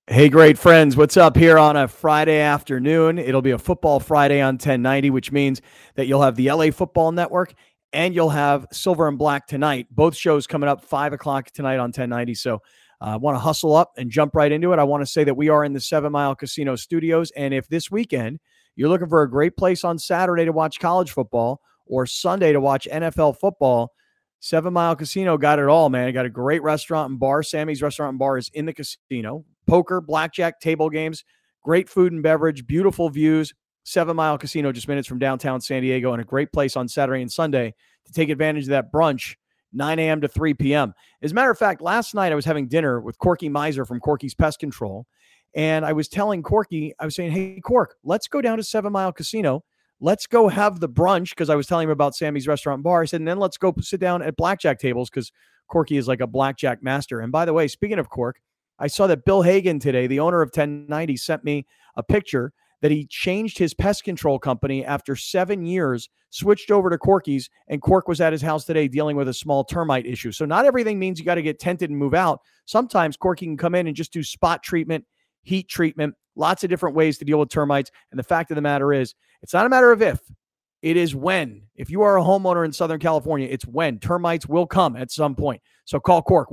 Hey, great friends. What's up here on a Friday afternoon? It'll be a football Friday on 1090, which means that you'll have the LA Football Network and you'll have Silver and Black tonight. Both shows coming up 5 o'clock tonight on 1090. So I want to hustle up and jump right into it. I want to say that we are in the 7 Mile Casino studios. And if this weekend you're looking for a great place on Saturday to watch college football or Sunday to watch NFL football, 7 Mile Casino got it all, man. Got a great restaurant and bar. Sammy's Restaurant and Bar is in the casino. Poker, blackjack, table games, great food and beverage, beautiful views. 7 Mile Casino, just minutes from downtown San Diego, and a great place on Saturday and Sunday to take advantage of that brunch, 9 a.m. to 3 p.m. As a matter of fact, last night I was having dinner with Corky Miser from Corky's Pest Control, and I was telling Corky, I was saying, hey, Cork, let's go down to 7 Mile Casino. Let's go have the brunch, because I was telling him about Sammy's Restaurant and Bar. I said, and then let's go sit down at blackjack tables, because Corky is like a blackjack master. And by the way, speaking of Cork, I saw that Bill Hagan today, the owner of 1090, sent me a picture that he changed his pest control company after 7 years, switched over to Corky's, and Cork was at his house today dealing with a small termite issue. So not everything means you got to get tented and move out. Sometimes Corky can come in and just do spot treatment, heat treatment, lots of different ways to deal with termites. And the fact of the matter is, it's not a matter of if, it is when. If you are a homeowner in Southern California, it's when. Termites will come at some point. So call Cork,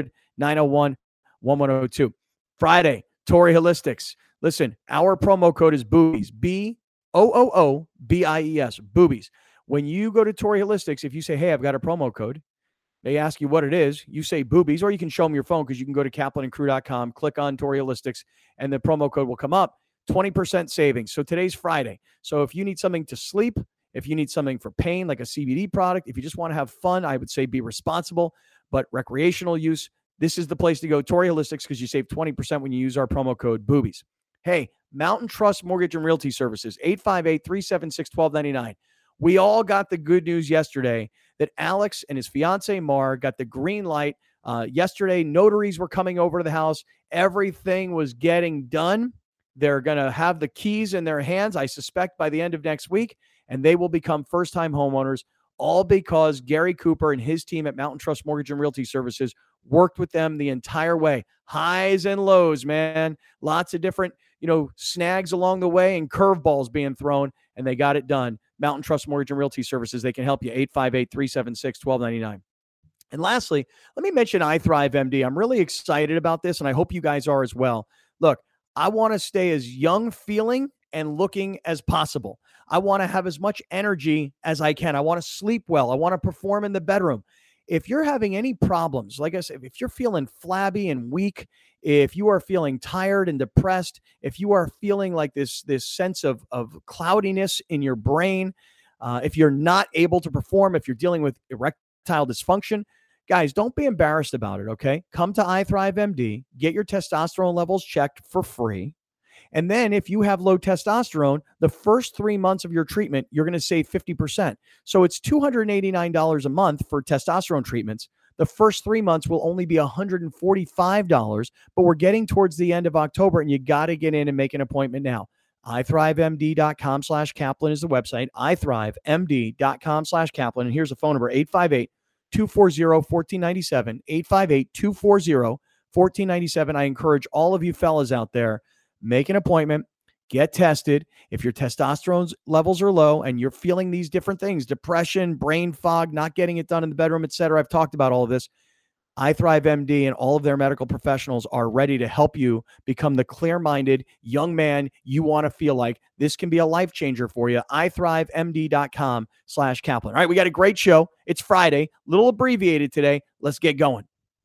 1-800-901-1102. Friday, Torrey Holistics. Listen, our promo code is Boobies, BOOOBIES, Boobies. When you go to Torrey Holistics, if you say, hey, I've got a promo code, they ask you what it is, you say Boobies, or you can show them your phone, because you can go to kaplanandcrew.com, click on Torrey Holistics, and the promo code will come up. 20% savings. So today's Friday. So if you need something to sleep, if you need something for pain, like a CBD product, if you just want to have fun, I would say be responsible, but recreational use, this is the place to go. Torrey Holistics, because you save 20% when you use our promo code Boobies. Hey, Mountain Trust Mortgage and Realty Services, 858-376-1299. We all got the good news yesterday that Alex and his fiance Mar got the green light. Yesterday, notaries were coming over to the house. Everything was getting done. They're going to have the keys in their hands, I suspect, by the end of next week, and they will become first-time homeowners, all because Gary Cooper and his team at Mountain Trust Mortgage and Realty Services worked with them the entire way. Highs and lows, man. Lots of different, snags along the way and curveballs being thrown, and they got it done. Mountain Trust Mortgage and Realty Services, they can help you, 858-376-1299. And lastly, let me mention iThrive MD. I'm really excited about this, and I hope you guys are as well. Look, I want to stay as young feeling and looking as possible. I want to have as much energy as I can. I want to sleep well. I want to perform in the bedroom. If you're having any problems, like I said, if you're feeling flabby and weak, if you are feeling tired and depressed, if you are feeling like this sense of cloudiness in your brain, if you're not able to perform, if you're dealing with erectile dysfunction, guys, don't be embarrassed about it, okay? Come to iThrive MD, get your testosterone levels checked for free. And then if you have low testosterone, the first 3 months of your treatment, you're going to save 50%. So it's $289 a month for testosterone treatments. The first 3 months will only be $145, but we're getting towards the end of October, and you got to get in and make an appointment now. ithrivemd.com/Kaplan is the website, ithrivemd.com/Kaplan. And here's the phone number, 858-240-1497, 858-240-1497. I encourage all of you fellas out there, make an appointment, get tested. If your testosterone levels are low and you're feeling these different things, depression, brain fog, not getting it done in the bedroom, etc., I've talked about all of this. iThrive MD and all of their medical professionals are ready to help you become the clear-minded young man you want to feel like. This can be a life changer for you. ithrivemd.com/Kaplan. All right, we got a great show. It's Friday, a little abbreviated today. Let's get going.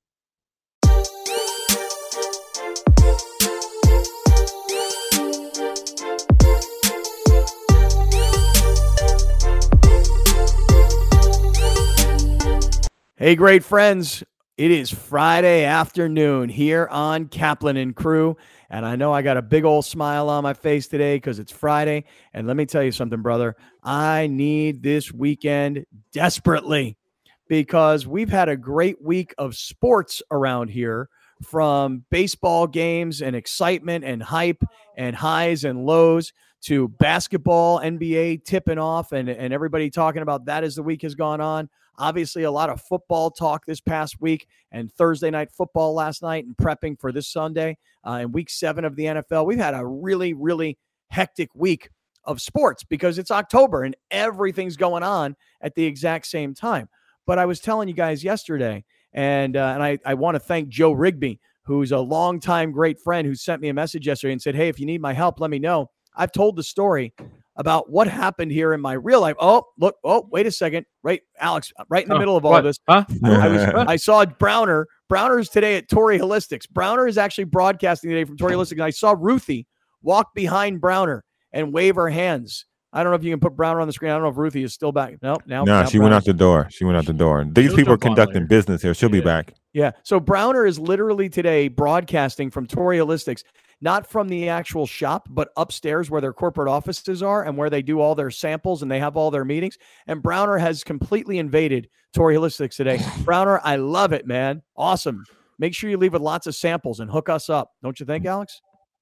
Hey, great friends. It is Friday afternoon here on Kaplan and Crew. And I know I got a big old smile on my face today because it's Friday. And let me tell you something, brother. I need this weekend desperately because we've had a great week of sports around here from baseball games and excitement and hype and highs and lows to basketball, NBA tipping off and everybody talking about that as the week has gone on. Obviously, a lot of football talk this past week and Thursday night football last night and prepping for this Sunday in week 7 of the NFL. We've had a really, really hectic week of sports because it's October and everything's going on at the exact same time. But I was telling you guys yesterday, and I want to thank Joe Rigby, who's a longtime great friend who sent me a message yesterday and said, hey, if you need my help, let me know. I've told the story about what happened here in my real life. Oh, look. Oh, wait a second. Right, Alex, right in the middle of all this. Huh? I saw Browner. Browner's today at Torrey Holistics. Browner is actually broadcasting today from Torrey Holistics. And I saw Ruthie walk behind Browner and wave her hands. I don't know if you can put Browner on the screen. I don't know if Ruthie is still back. No, she went out the door. These people are conducting business here. She'll be back. Yeah. So Browner is literally today broadcasting from Torrey Holistics, not from the actual shop, but upstairs where their corporate offices are and where they do all their samples and they have all their meetings. And Browner has completely invaded Torrey Holistics today. Browner, I love it, man. Awesome. Make sure you leave with lots of samples and hook us up. Don't you think, Alex?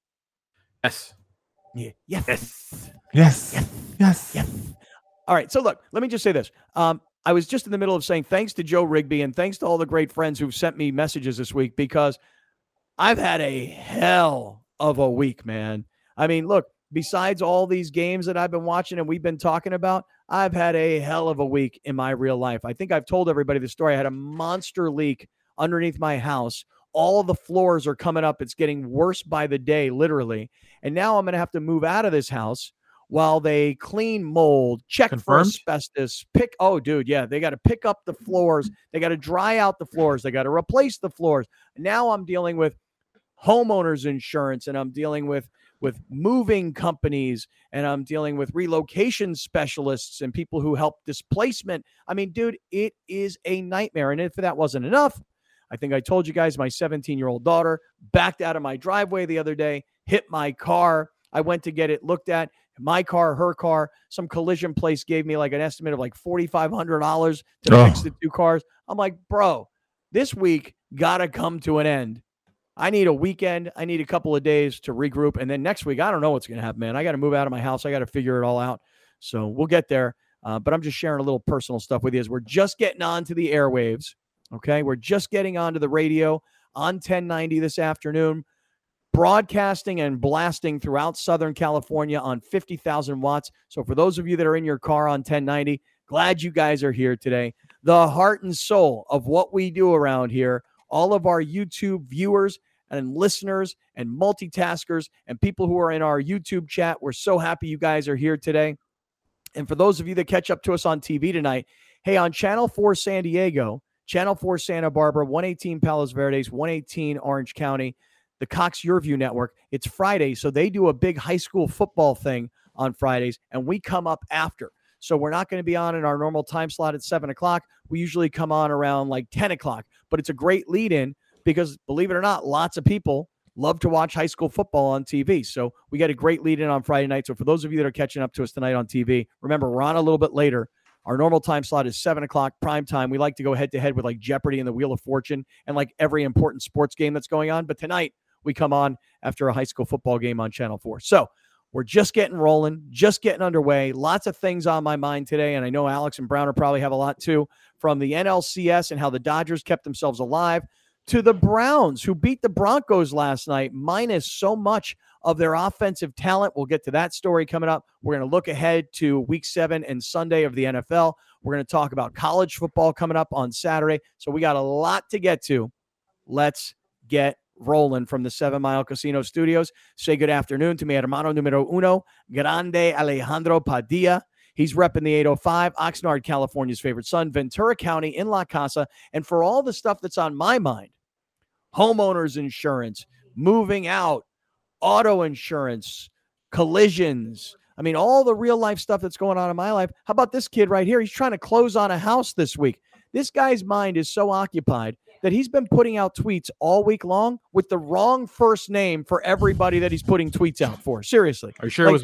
Yes. Yeah. Yes. Yes. Yes. Yes. All right. So look, let me just say this. I was just in the middle of saying thanks to Joe Rigby and thanks to all the great friends who've sent me messages this week because I've had a hell of a week, man. I mean, look, besides all these games that I've been watching and we've been talking about, I've had a hell of a week in my real life. I think I've told everybody the story. I had a monster leak underneath my house. All of the floors are coming up. It's getting worse by the day, literally. And now I'm going to have to move out of this house while they clean mold, check for asbestos, they got to pick up the floors. They got to dry out the floors. They got to replace the floors. Now I'm dealing with homeowners insurance and I'm dealing with moving companies and I'm dealing with relocation specialists and people who help displacement. I mean, dude, it is a nightmare. And if that wasn't enough, I think I told you guys my 17-year-old daughter backed out of my driveway the other day, hit my car. I went to get it looked at. My car, her car, some collision place gave me like an estimate of like $4,500 to fix the two cars. I'm like, bro, this week got to come to an end. I need a weekend. I need a couple of days to regroup. And then next week, I don't know what's going to happen, man. I got to move out of my house. I got to figure it all out. So we'll get there. But I'm just sharing a little personal stuff with you as we're just getting onto the airwaves. Okay. We're just getting onto the radio on 1090 this afternoon, broadcasting and blasting throughout Southern California on 50,000 watts. So for those of you that are in your car on 1090, glad you guys are here today. The heart and soul of what we do around here, all of our YouTube viewers and listeners and multitaskers and people who are in our YouTube chat, we're so happy you guys are here today. And for those of you that catch up to us on TV tonight, hey, on Channel 4 San Diego, Channel 4 Santa Barbara, 118 Palos Verdes, 118 Orange County, the Cox YourView Network, it's Friday, so they do a big high school football thing on Fridays, and we come up after. So we're not going to be on in our normal time slot at 7 o'clock. We usually come on around like 10 o'clock, but it's a great lead-in because, believe it or not, lots of people love to watch high school football on TV. So we got a great lead-in on Friday night. So for those of you that are catching up to us tonight on TV, remember, we're on a little bit later. Our normal time slot is 7 o'clock prime time. We like to go head-to-head with like Jeopardy and the Wheel of Fortune and like every important sports game that's going on. But tonight, we come on after a high school football game on Channel 4. So we're just getting rolling, just getting underway. Lots of things on my mind today, and I know Alex and Browner probably have a lot too, from the NLCS and how the Dodgers kept themselves alive to the Browns, who beat the Broncos last night, minus so much of their offensive talent. We'll get to that story coming up. We're going to look ahead to Week 7 and Sunday of the NFL. We're going to talk about college football coming up on Saturday. So we got a lot to get to. Let's get rolling from the 7 Mile Casino Studios. Say good afternoon to mi hermano numero uno, Grande Alejandro Padilla. He's repping the 805, Oxnard, California's favorite son, Ventura County in La Casa. And for all the stuff that's on my mind, homeowners insurance, moving out, auto insurance, collisions, I mean, all the real life stuff that's going on in my life. How about this kid right here? He's trying to close on a house this week. This guy's mind is so occupied that he's been putting out tweets all week long with the wrong first name for everybody that he's putting tweets out for. Seriously. Are you sure it was me?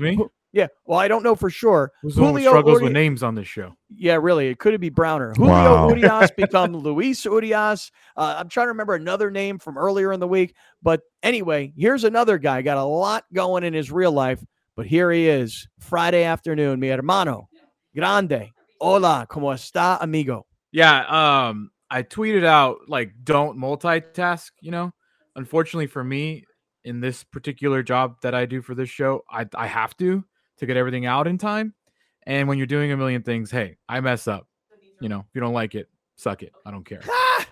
Yeah. Well, I don't know for sure. Who's the one who struggles with names on this show? Yeah, really. It could be Browner. Julio Wow. Urias become Luis Urias. I'm trying to remember another name from earlier in the week. But anyway, here's another guy. Got a lot going in his real life. But here he is, Friday afternoon. Mi hermano, grande. Hola, ¿cómo está, amigo? Yeah, I tweeted out, like, don't multitask, you know? Unfortunately for me, in this particular job that I do for this show, I have to get everything out in time. And when you're doing a million things, hey, I mess up. You know, if you don't like it, suck it. I don't care.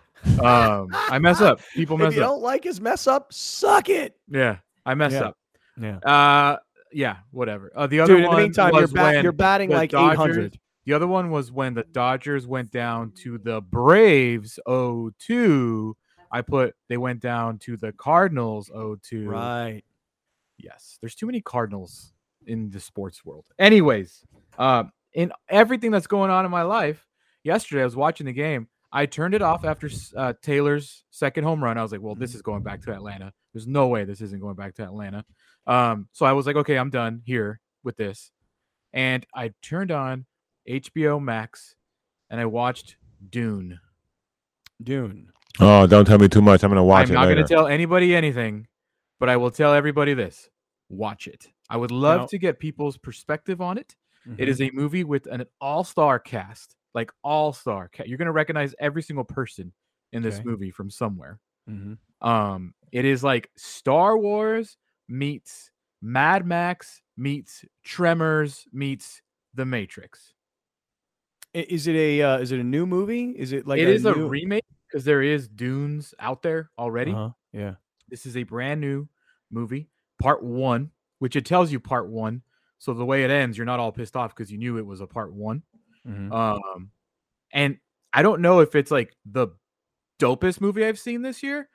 I mess up. People mess up. If you don't like his mess up, suck it. Yeah, I mess up. Yeah. Yeah, whatever. The other Dude, in one the meantime, you're batting like 800. The other one was when the Dodgers went down to the Braves 0-2. I put they went down to the Cardinals 0-2. Right. Yes, there's too many Cardinals in the sports world. Anyways, in everything that's going on in my life, yesterday I was watching the game. I turned it off after Taylor's second home run. I was like, well, this is going back to Atlanta. There's no way this isn't going back to Atlanta. So I was like, okay, I'm done here with this. And I turned on HBO Max and I watched Dune. Oh, don't tell me too much. I'm going to watch it I'm not later. going to tell anybody anything, but I will tell everybody this. Watch it. I would love to get people's perspective on it. Mm-hmm. It is a movie with an all-star cast, like all-star cast. You're going to recognize every single person in this movie from somewhere. Mm-hmm. It is like Star Wars meets Mad Max meets Tremors meets The Matrix. Is it a new movie? Is it like it is a remake? Because there is Dunes out there already. Yeah. This is a brand new movie, part 1, which it tells you part 1. So the way it ends, you're not all pissed off because you knew it was a part 1. Mm-hmm. And I don't know if it's like the dopest movie I've seen this year,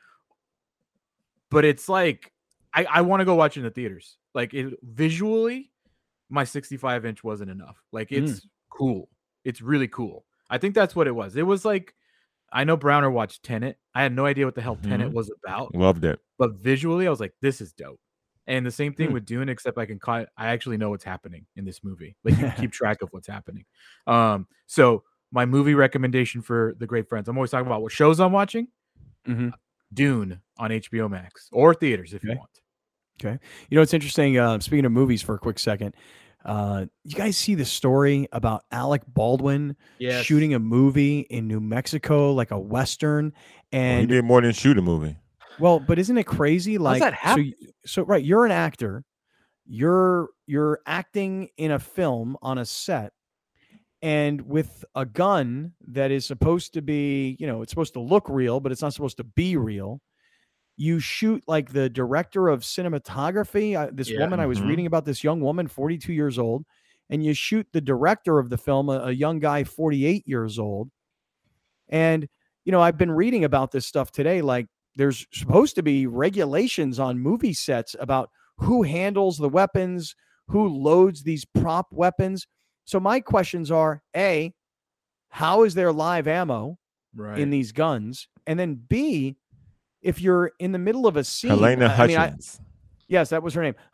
but it's like I want to go watch it in the theaters. Like visually, my 65-inch wasn't enough. Like it's cool. It's really cool. I think that's what it was. It was like, I know Browner watched Tenet. I had no idea what the hell Tenet was about. Loved it. But visually, I was like, this is dope. And the same thing with Dune, except I actually know what's happening in this movie. Like you can keep track of what's happening. So my movie recommendation for the great friends, I'm always talking about what shows I'm watching. Mm-hmm. Dune on HBO Max or theaters if you want. Okay. You know, it's interesting. Speaking of movies for a quick second, you guys see the story about Alec Baldwin shooting a movie in New Mexico, like a Western, and he did more than shoot a movie. Well, but isn't it crazy? Like, that happen? So right, you're an actor, you're acting in a film on a set, and with a gun that is supposed to be, you know, it's supposed to look real, but it's not supposed to be real. You shoot like the director of cinematography, this woman, I was reading about this young woman, 42 years old, and you shoot the director of the film, a young guy, 48 years old. And, you know, I've been reading about this stuff today. Like there's supposed to be regulations on movie sets about who handles the weapons, who loads these prop weapons. So my questions are, A, how is there live ammo in these guns? And then B, if you're in the middle of a scene, Helena Hutchins. Yes, that was her name.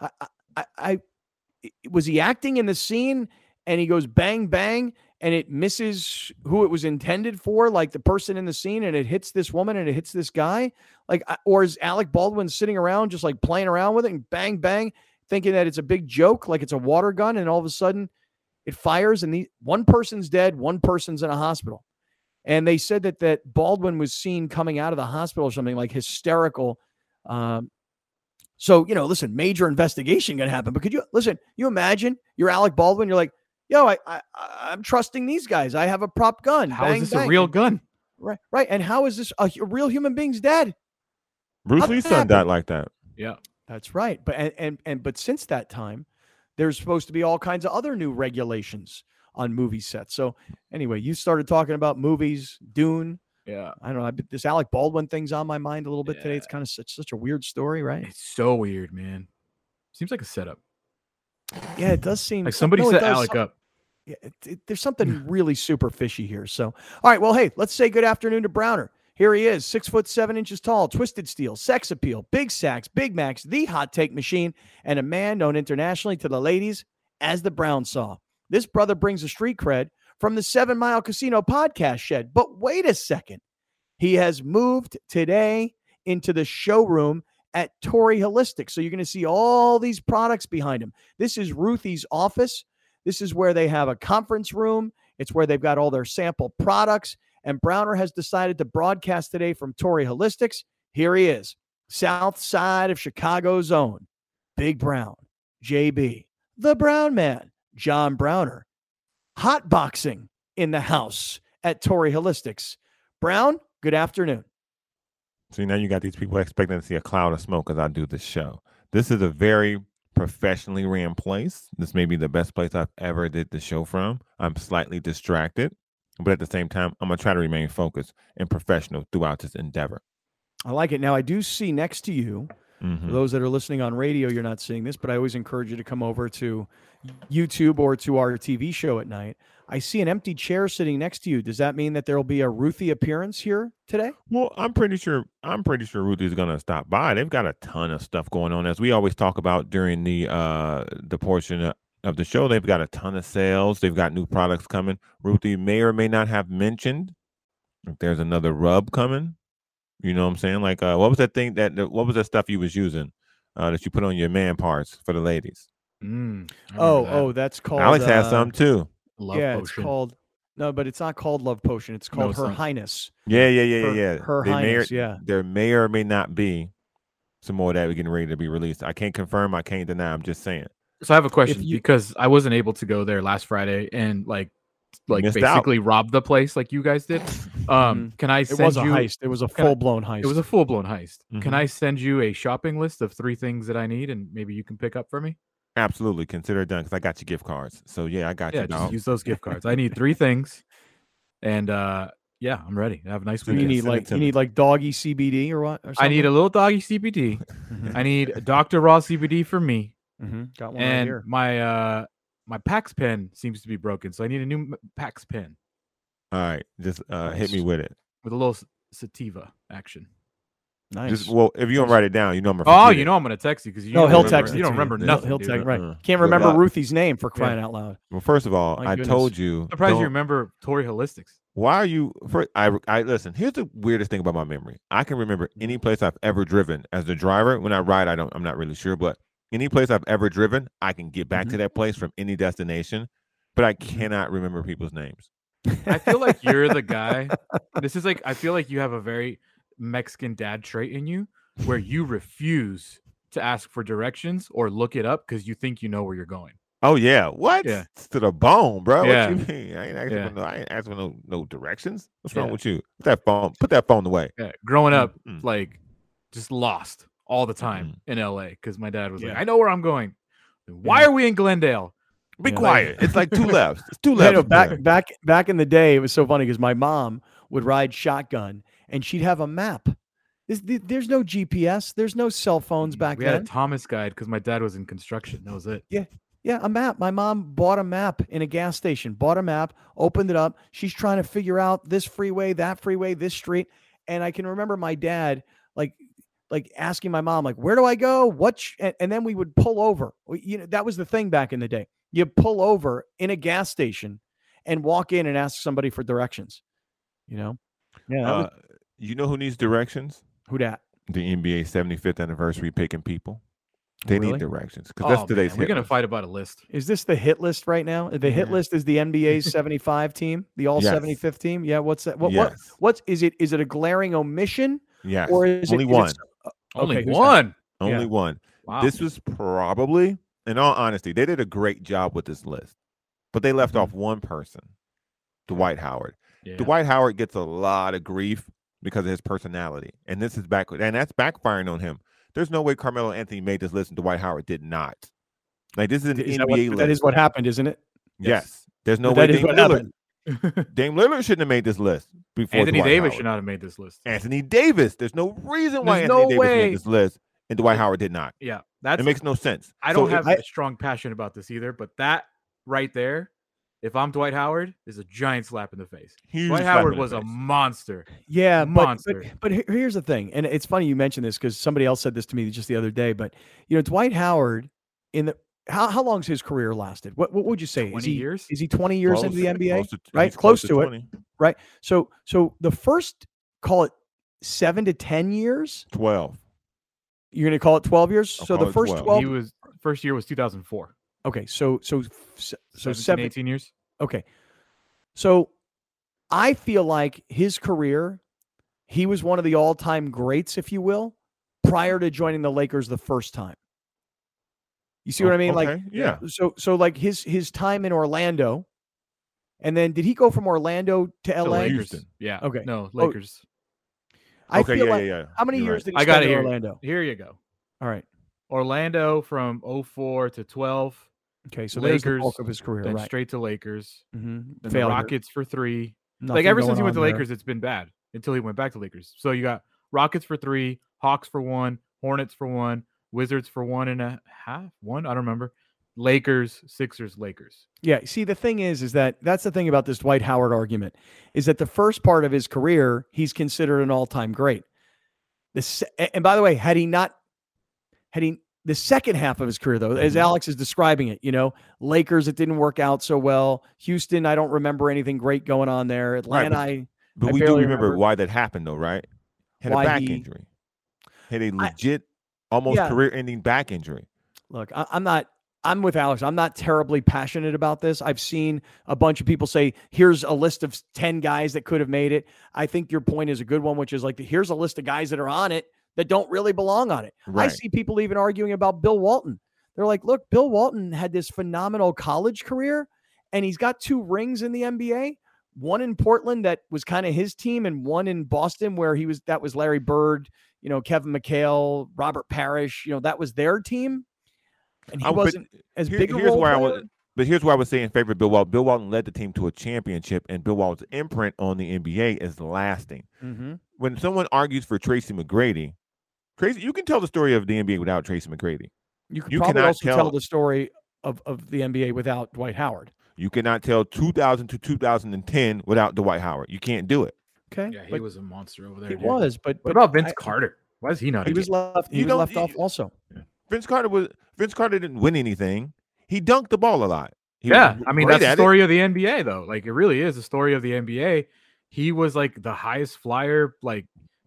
Was he acting in the scene and he goes bang, bang, and it misses who it was intended for, like the person in the scene, and it hits this woman and it hits this guy? Like, or is Alec Baldwin sitting around just like playing around with it and bang, bang, thinking that it's a big joke, like it's a water gun, and all of a sudden it fires and one person's dead, one person's in a hospital. And they said that Baldwin was seen coming out of the hospital or something, like hysterical. So, you know, listen, major investigation going to happen. But could you imagine you're Alec Baldwin? You're like, yo, I'm trusting these guys. I have a prop gun. How is this a real gun? Right. And how is this a real human being's dead? Bruce Lee's son died like that. Yeah, that's right. But since that time, there's supposed to be all kinds of other new regulations on movie sets. So anyway, you started talking about movies, Dune. Yeah. I don't know. This Alec Baldwin thing's on my mind a little bit today. It's kind of such a weird story, right? It's so weird, man. Seems like a setup. Yeah, it does seem like somebody set Alec up. Yeah, there's something really super fishy here. So, all right. Well, hey, let's say good afternoon to Browner. Here he is, 6'7" tall, twisted steel, sex appeal, big sacks, Big Macs, the hot take machine, and a man known internationally to the ladies as the Browns saw. This brother brings a street cred from the 7 Mile Casino podcast shed. But wait a second. He has moved today into the showroom at Torrey Holistic. So you're going to see all these products behind him. This is Ruthie's office. This is where they have a conference room. It's where they've got all their sample products. And Browner has decided to broadcast today from Torrey Holistics. Here he is, south side of Chicago's own Big Brown, JB, the Brown Man, John Browner. Hot boxing in the house at Torrey Holistics. Brown, good afternoon. See, now you got these people expecting to see a cloud of smoke as I do this show. This is a very professionally ran place. This may be the best place I've ever did the show from. I'm slightly distracted, but at the same time, I'm going to try to remain focused and professional throughout this endeavor. I like it. Now, I do see next to you, for those that are listening on radio, you're not seeing this, but I always encourage you to come over to YouTube or to our TV show at night. I see an empty chair sitting next to you. Does that mean that there will be a Ruthie appearance here today? Well, I'm pretty sure Ruthie's going to stop by. They've got a ton of stuff going on, as we always talk about during the portion of the show. They've got a ton of sales. They've got new products coming. Ruthie may or may not have mentioned if there's another rub coming. You know what I'm saying? Like, what was that thing what was that stuff you was using that you put on your man parts for the ladies? That's called. Alex has some too. Love Potion. It's called. No, but it's not called Love Potion. It's called Her Highness. Yeah. Her Highness. There may or may not be some more of that getting ready to be released. I can't confirm. I can't deny. I'm just saying. So I have a question because I wasn't able to go there last Friday and basically rob the place like you guys did. Can I send you? It was a heist. It was a full-blown heist. It was a full-blown heist. Can I send you a shopping list of 3 things that I need and maybe you can pick up for me? Absolutely. Consider it done because I got you gift cards. So, yeah, I got you. Just use those gift cards. I need 3 things. And, I'm ready. Have a nice weekend. You need like doggy CBD or what? Or I need a little doggy CBD. I need Dr. Raw CBD for me. Got one and right here. My PAX pen seems to be broken, so I need a new PAX pen. All right, just hit me with it. With a little sativa action. Nice. If you don't write it down, you know I'm gonna I'm going to text you because he'll text you don't remember nothing. He'll text right. Can't remember Ruthie's name for crying out loud. Well, first of all, I told you. I'm surprised you remember Torrey Holistics. Why are you? I listen. Here's the weirdest thing about my memory. I can remember any place I've ever driven as a driver. When I ride, I'm not really sure, but any place I've ever driven, I can get back to that place from any destination, but I cannot remember people's names. I feel like you're the guy. I feel like you have a very Mexican dad trait in you where you refuse to ask for directions or look it up because you think you know where you're going. Oh, yeah. What? Yeah. It's to the bone, bro. Yeah. What you mean? I ain't asking for no directions. What's wrong with you? Put that phone away. Yeah. Growing up, just lost all the time in LA because my dad was like, I know where I'm going. Why are we in Glendale? Be quiet. It's like 2 lefts. It's 2 lefts. Back in the day, it was so funny because my mom would ride shotgun and she'd have a map. There's no GPS. There's no cell phones back then. We had a Thomas guide because my dad was in construction. That was it. Yeah, a map. My mom bought a map in a gas station, bought a map, opened it up. She's trying to figure out this freeway, that freeway, this street. And I can remember my dad like asking my mom, like, where do I go? And then we would pull over. That was the thing back in the day. You pull over in a gas station and walk in and ask somebody for directions. Yeah. You know who needs directions? Who dat? The NBA 75th anniversary picking people. They need directions because that's today's. We're gonna fight about a list. Is this the hit list right now? The hit list is the NBA's 75 team, the all 75th team. Yeah. What's that? What's is it? Is it a glaring omission? Yes. Or is only one? Only one. Only one. Wow. This was probably, in all honesty, they did a great job with this list, but they left off one person, Dwight Howard. Yeah. Dwight Howard gets a lot of grief because of his personality, and this is and that's backfiring on him. There's no way Carmelo Anthony made this list and Dwight Howard did not. Like, this is an NBA list. That is what happened, isn't it? Yes. There's no way Dame Lillard shouldn't have made this list before Anthony Dwight Davis Howard. should not have made this list. Anthony Davis. There's no reason why Anthony Davis made this list and Dwight Howard did not. Yeah. It makes no sense. I don't have a strong passion about this either, but that right there, if I'm Dwight Howard, is a giant slap in the face. Dwight Howard was a monster. Yeah, monster. But here's the thing, and it's funny you mentioned this because somebody else said this to me just the other day. But Dwight Howard how long's his career lasted? What would you say? 20 years? Is he 20 years into the NBA? Right, close to it. Right. So the first, call it 7 to 10 years. 12. You're going to call it 12 years. So the first 12. First year was 2004. Okay, so 17, 18 years. Okay, so I feel like his career, he was one of the all-time greats, if you will, prior to joining the Lakers the first time. You see what I mean? Okay, like, yeah. So like his time in Orlando, and then did he go from Orlando to LA? Houston. Yeah. Okay. No, Lakers. I feel like, yeah. How many years did he I got spend it in here. Orlando? Here you go. All right. Orlando from 04 to 12. Okay, so there's the Lakers, bulk of his career, then right? straight to Lakers. Mm-hmm. Then the Rockets for 3. Like ever since he went to Lakers, it's been bad until he went back to Lakers. So you got Rockets for 3, Hawks for 1, Hornets for 1, Wizards for 1.5. I don't remember. Lakers, Sixers, Lakers. Yeah. See, the thing is that's the thing about this Dwight Howard argument, is that the first part of his career, he's considered an all-time great. And by the way, had he the second half of his career, though, as Alex is describing it, Lakers, it didn't work out so well. Houston, I don't remember anything great going on there. Atlanta, right, but we do remember why that happened, though, right? Had a back injury. Had a legit, almost career-ending back injury. Look, I'm with Alex. I'm not terribly passionate about this. I've seen a bunch of people say, here's a list of 10 guys that could have made it. I think your point is a good one, which is like, here's a list of guys that are on it that don't really belong on it. Right. I see people even arguing about Bill Walton. They're like, look, Bill Walton had this phenomenal college career, and he's got 2 rings in the NBA. One in Portland that was kind of his team, and one in Boston where that was Larry Bird, Kevin McHale, Robert Parrish, that was their team. And he wasn't as big a role player. But here's why I was saying in favor of Bill Walton. Bill Walton led the team to a championship, and Bill Walton's imprint on the NBA is lasting. Mm-hmm. When someone argues for Tracy McGrady, you can tell the story of the NBA without Tracy McGrady. You probably also tell the story of the NBA without Dwight Howard. You cannot tell 2000 to 2010 without Dwight Howard. You can't do it. Okay. Yeah, he was a monster over there. He was, but what about Vince Carter? Why is he not? He was left. He was left off also. Yeah. Vince Carter didn't win anything. He dunked the ball a lot. I mean, that's the story of the NBA, though. Like, it really is the story of the NBA. He was like the highest flyer, like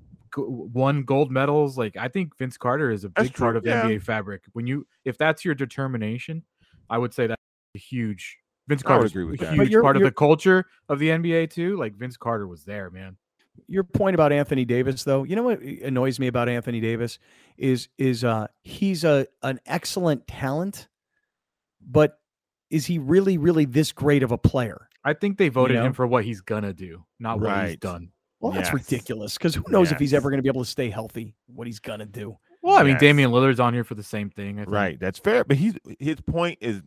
won gold medals. Like, I think Vince Carter is a big part of the NBA fabric. If that's your determination, I would say that's a huge. Vince Carter is a huge part of the culture of the NBA too. Like, Vince Carter was there, man. Your point about Anthony Davis, though, you know what annoys me about Anthony Davis is he's an excellent talent, but is he really, really this great of a player? I think they voted him for what he's gonna do, not what he's done. Well, that's ridiculous, because who knows if he's ever going to be able to stay healthy, what he's going to do. Well, I mean, Damian Lillard's on here for the same thing. I think. Right, that's fair. But his point is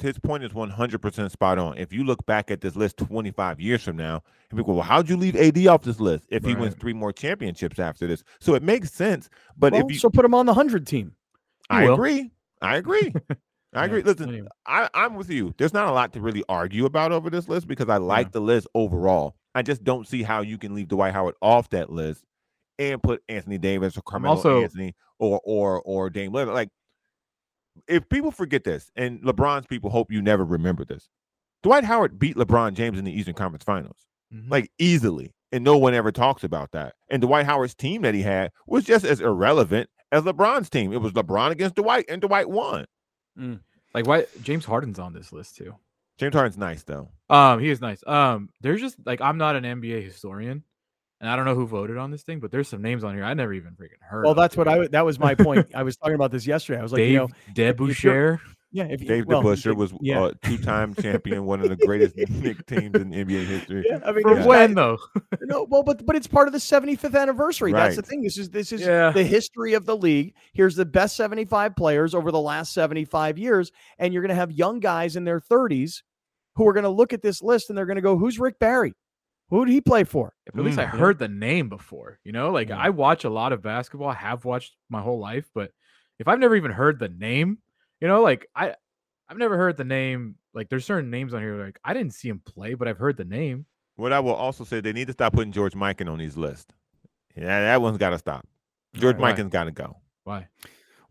100% spot on. If you look back at this list 25 years from now, and people go, well, how'd you leave AD off this list if he wins 3 more championships after this? So it makes sense. But so put him on the 100 team. I agree. I agree. Listen, anyway. I'm with you. There's not a lot to really argue about over this list because I like the list overall. I just don't see how you can leave Dwight Howard off that list and put Anthony Davis or Carmelo Anthony or Dame Lillard. Like, if people forget this, and LeBron's people hope you never remember this, Dwight Howard beat LeBron James in the Eastern Conference Finals, like easily, and no one ever talks about that. And Dwight Howard's team that he had was just as irrelevant as LeBron's team. It was LeBron against Dwight, and Dwight won. Like, why James Harden's on this list too? James Harden's nice though. He is nice. There's just like, I'm not an NBA historian, and I don't know who voted on this thing, but there's some names on here I never even freaking heard. Well, that's what that was my point. I was talking about this yesterday. I was like, DeBusschere. Yeah, Dave DeBusschere was a 2-time champion, one of the greatest Knicks teams in NBA history. Yeah, I mean, from when though? No, well, but it's part of the 75th anniversary. Right. That's the thing. This is the history of the league. Here's the best 75 players over the last 75 years, and you're going to have young guys in their 30s who are going to look at this list and they're going to go, "Who's Rick Barry? Who did he play for?" At least I heard the name before. Like, I watch a lot of basketball. I have watched my whole life, but if I've never even heard the name. Like I've never heard the name. Like, there's certain names on here. Like, I didn't see him play, but I've heard the name. What I will also say, they need to stop putting George Mikan on these lists. Yeah, that one's got to stop. George Mikan's got to go. Why?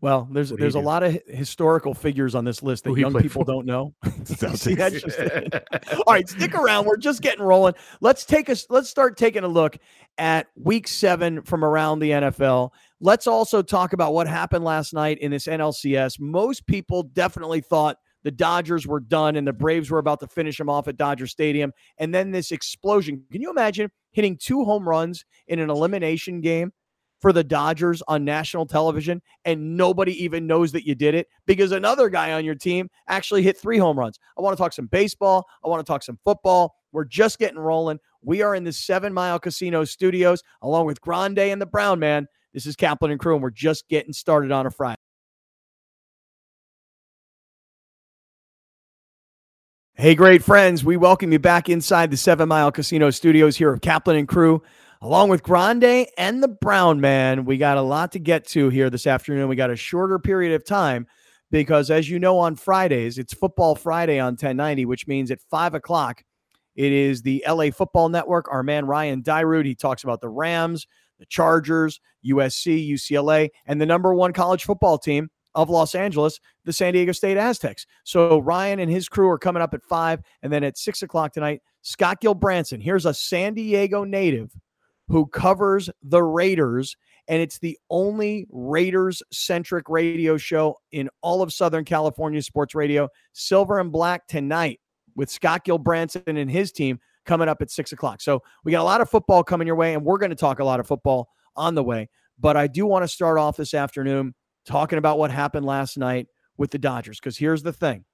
Well, there's a lot of historical figures on this list that young people don't know. See, that's just all right. Stick around. We're just getting rolling. Let's start taking a look at Week 7 from around the NFL. Let's also talk about what happened last night in this NLCS. Most people definitely thought the Dodgers were done and the Braves were about to finish them off at Dodger Stadium. And then this explosion. Can you imagine hitting 2 home runs in an elimination game for the Dodgers on national television, and nobody even knows that you did it because another guy on your team actually hit 3 home runs? I want to talk some baseball. I want to talk some football. We're just getting rolling. We are in the 7 Mile Casino studios along with Grande and the Brown Man. This is Kaplan and Crew, and we're just getting started on a Friday. Hey, great friends. We welcome you back inside the 7 Mile Casino studios here of Kaplan and Crew, along with Grande and the Brown Man. We got a lot to get to here this afternoon. We got a shorter period of time because, as you know, on Fridays, it's Football Friday on 1090, which means at 5 o'clock, it is the LA Football Network. Our man Ryan Dyrud, he talks about the Rams, the Chargers, USC, UCLA, and the number 1 college football team of Los Angeles, the San Diego State Aztecs. So Ryan and his crew are coming up at 5, and then at 6 o'clock tonight, Scott Gilbranson. Here's a San Diego native who covers the Raiders, and it's the only Raiders-centric radio show in all of Southern California sports radio. Silver and Black tonight with Scott Gilbranson and his team coming up at 6 o'clock. So we got a lot of football coming your way, and we're going to talk a lot of football on the way. But I do want to start off this afternoon talking about what happened last night with the Dodgers, because here's the thing.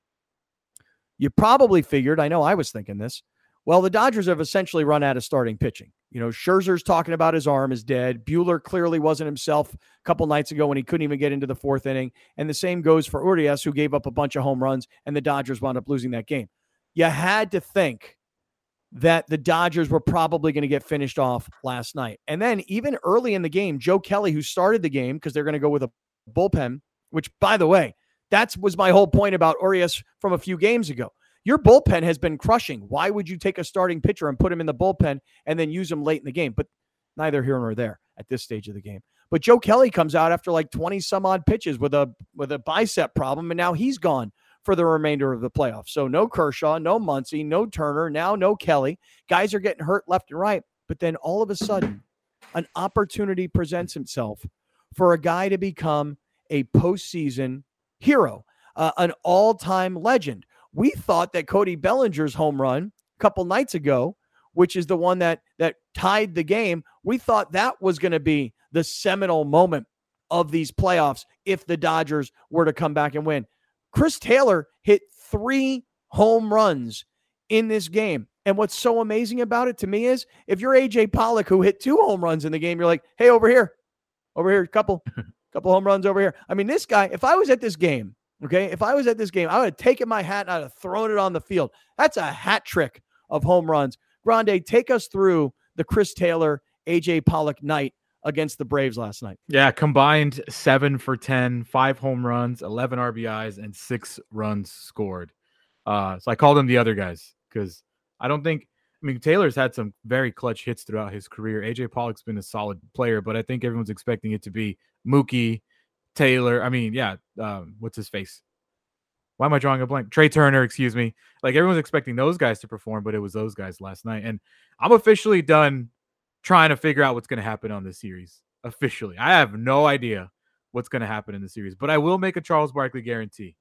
You probably figured, I know I was thinking this, well, the Dodgers have essentially run out of starting pitching. You know, Scherzer's talking about his arm is dead. Buehler clearly wasn't himself a couple nights ago when he couldn't even get into the 4th inning. And the same goes for Urias, who gave up a bunch of home runs, and the Dodgers wound up losing that game. You had to think that the Dodgers were probably going to get finished off last night. And then even early in the game, Joe Kelly, who started the game because they're going to go with a bullpen, which, by the way, that was my whole point about Urias from a few games ago. Your bullpen has been crushing. Why would you take a starting pitcher and put him in the bullpen and then use him late in the game? But neither here nor there at this stage of the game. But Joe Kelly comes out after like 20 some odd pitches with a bicep problem, and now he's gone for the remainder of the playoffs. So no Kershaw, no Muncy, no Turner, now no Kelly. Guys are getting hurt left and right. But then all of a sudden, an opportunity presents itself for a guy to become a postseason hero, an all-time legend. We thought that Cody Bellinger's home run a couple nights ago, which is the one that tied the game, we thought that was going to be the seminal moment of these playoffs if the Dodgers were to come back and win. Chris Taylor hit 3 home runs in this game. And what's so amazing about it to me is if you're A.J. Pollock, who hit 2 home runs in the game, you're like, hey, over here, couple home runs over here. I mean, this guy, if I was at this game, I would have taken my hat and I'd have thrown it on the field. That's a hat trick of home runs. Grande, take us through the Chris Taylor, A.J. Pollock night against the Braves last night. Yeah, combined 7 for 10, 5 home runs, 11 RBIs, and 6 runs scored. So I called him the other guys because Taylor's had some very clutch hits throughout his career. A.J. Pollock's been a solid player, but I think everyone's expecting it to be Mookie, Taylor. What's his face? Why am I drawing a blank? Trey Turner, excuse me. Like everyone's expecting those guys to perform, but it was those guys last night. And I'm officially done trying to figure out what's going to happen on this series. Officially. I have no idea what's going to happen in the series, but I will make a Charles Barkley guarantee.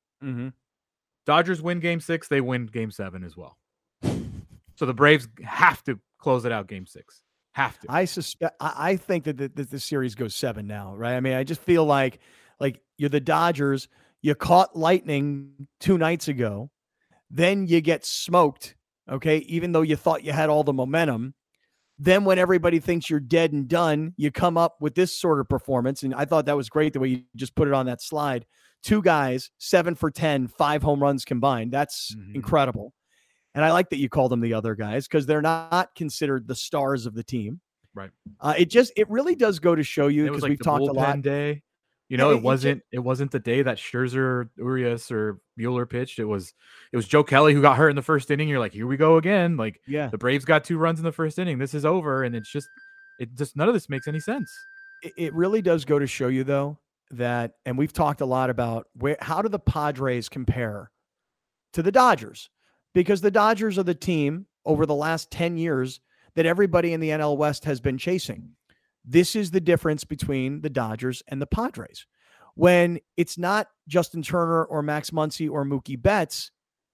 Dodgers win game 6, they win game 7 as well. So the Braves have to close it out game 6. Have to. I think that the series goes 7 now, right? I mean, I just feel like you're the Dodgers. You caught lightning 2 nights ago. Then you get smoked, okay, even though you thought you had all the momentum. Then when everybody thinks you're dead and done, you come up with this sort of performance. And I thought that was great the way you just put it on that slide. 2 guys, 7 for 10, 5 home runs combined. That's incredible. And I like that you call them the other guys because they're not considered the stars of the team. Right. It really does go to show you because like we've talked a lot. Day. You know, it wasn't the day that Scherzer, Urias, or Buehler pitched. It was Joe Kelly who got hurt in the first inning. You're like, here we go again. Like, the Braves got 2 runs in the first inning. This is over, and it just none of this makes any sense. It really does go to show you, though, that, and we've talked a lot about how do the Padres compare to the Dodgers? Because the Dodgers are the team over the last 10 years that everybody in the NL West has been chasing. This is the difference between the Dodgers and the Padres. When it's not Justin Turner or Max Muncy or Mookie Betts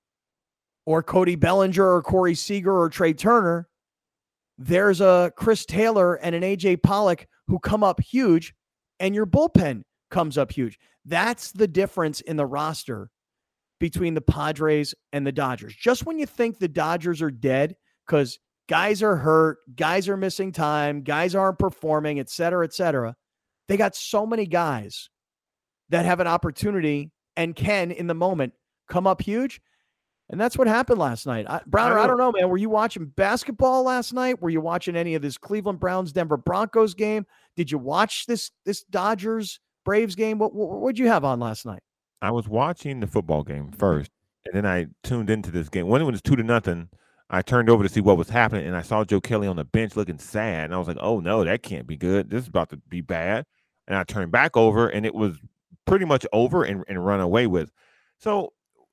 or Cody Bellinger or Corey Seager or Trey Turner, there's a Chris Taylor and an AJ Pollock who come up huge, and your bullpen comes up huge. That's the difference in the roster between the Padres and the Dodgers. Just when you think the Dodgers are dead because guys are hurt, guys are missing time, guys aren't performing, et cetera, they got so many guys that have an opportunity and can, in the moment, come up huge. And that's what happened last night. Browner, I don't know, man. Were you watching basketball last night? Were you watching any of this Cleveland Browns, Denver Broncos game? Did you watch this Dodgers Braves game? What'd you have on last night? I was watching the football game first, and then I tuned into this game. When it was 2-0, I turned over to see what was happening, and I saw Joe Kelly on the bench looking sad. And I was like, oh, no, that can't be good. This is about to be bad. And I turned back over, and it was pretty much over and run away with. So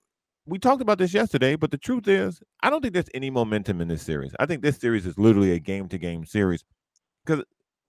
we talked about this yesterday, but the truth is, I don't think there's any momentum in this series. I think this series is literally a game-to-game series. Because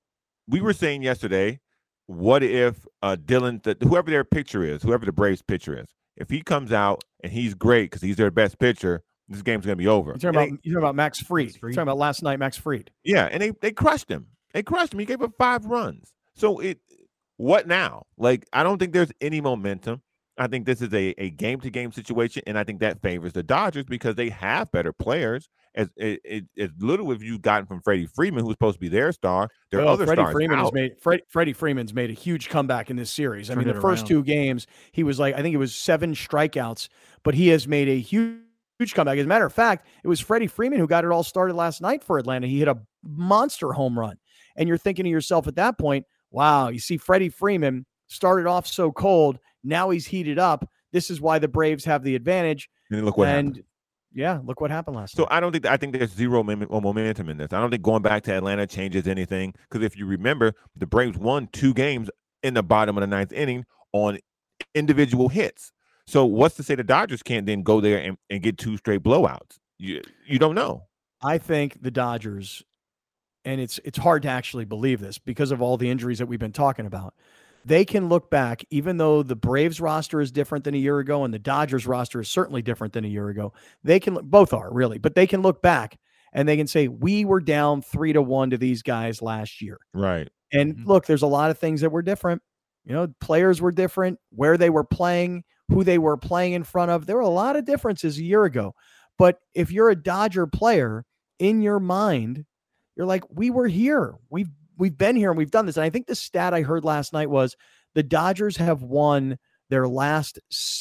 we were saying yesterday, what if Dylan, whoever their pitcher is, whoever the Braves pitcher is, if he comes out and he's great because he's their best pitcher, this game's going to be over. You're talking about Max Fried. You're talking about last night, Max Fried. Yeah, and they crushed him. They crushed him. He gave up 5 runs. So what now? Like, I don't think there's any momentum. I think this is a game-to-game situation, and I think that favors the Dodgers because they have better players. As little as you've gotten from Freddie Freeman, who's supposed to be their star, their other stars Freddie Freeman's made a huge comeback in this series. I mean, the first 2 games, he was like, I think it was 7 strikeouts, but he has made a huge comeback. As a matter of fact, it was Freddie Freeman who got it all started last night for Atlanta. He hit a monster home run. And you're thinking to yourself at that point, wow, you see Freddie Freeman started off so cold. Now he's heated up. This is why the Braves have the advantage. And look what happened. Yeah, look what happened last night. So I think there's zero momentum in this. I don't think going back to Atlanta changes anything because if you remember, the Braves won 2 games in the bottom of the 9th inning on individual hits. So what's to say the Dodgers can't then go there and get 2 straight blowouts? You don't know. I think the Dodgers, and it's hard to actually believe this because of all the injuries that we've been talking about. They can look back, even though the Braves roster is different than a year ago and the Dodgers roster is certainly different than a year ago. They can, both are really, but they can look back and they can say, we were down 3-1 to these guys last year. Right. And look, there's a lot of things that were different. You know, players were different, where they were playing, who they were playing in front of. There were a lot of differences a year ago. But if you're a Dodger player, in your mind, you're like, we were here. We've been here and we've done this. And I think the stat I heard last night was the Dodgers have won their last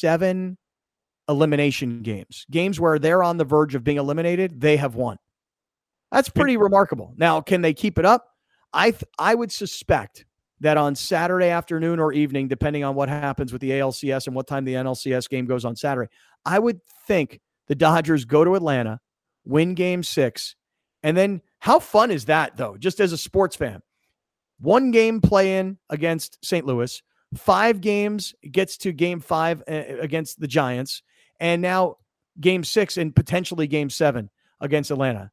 7 elimination games where they're on the verge of being eliminated. They have won. That's pretty remarkable. Now, can they keep it up? I would suspect that on Saturday afternoon or evening, depending on what happens with the ALCS and what time the NLCS game goes on Saturday, I would think the Dodgers go to Atlanta, win Game 6, and then how fun is that, though, just as a sports fan? 1 game play-in against St. Louis, 5 games gets to Game 5 against the Giants, and now Game 6 and potentially Game 7 against Atlanta.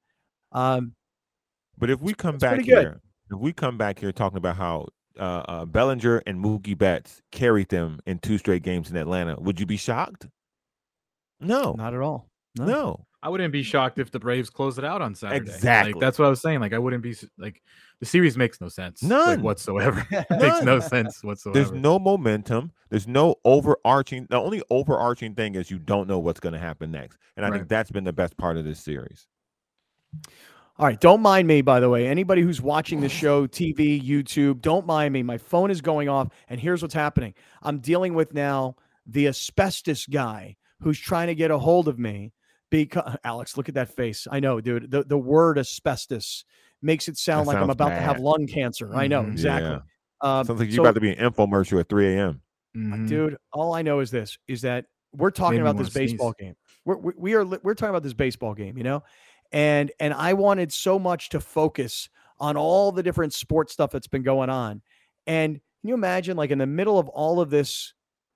But if we come back here, talking about how Bellinger and Mookie Betts carried them in 2 straight games in Atlanta, would you be shocked? No, not at all. No. I wouldn't be shocked if the Braves close it out on Saturday. Exactly. Like, that's what I was saying. Like, I wouldn't be like, the series makes no sense. None. Whatsoever. Makes no sense whatsoever. There's no momentum. There's no overarching. The only overarching thing is you don't know what's going to happen next. And I think that's been the best part of this series. All right. Don't mind me, by the way. Anybody who's watching the show, TV, YouTube, don't mind me. My phone is going off, and here's what's happening. I'm dealing with now the asbestos guy who's trying to get a hold of me. Because Alex, look at that face. I know, dude. The word asbestos makes it sound like I'm about to have lung cancer. I know, exactly. Yeah. Sounds like you're about to be an infomercial at 3 a.m. Dude, all I know is this, is that we're talking about this baseball game. We're talking about this baseball game, you know? And I wanted so much to focus on all the different sports stuff that's been going on. And Can you imagine, like, in the middle of all of this,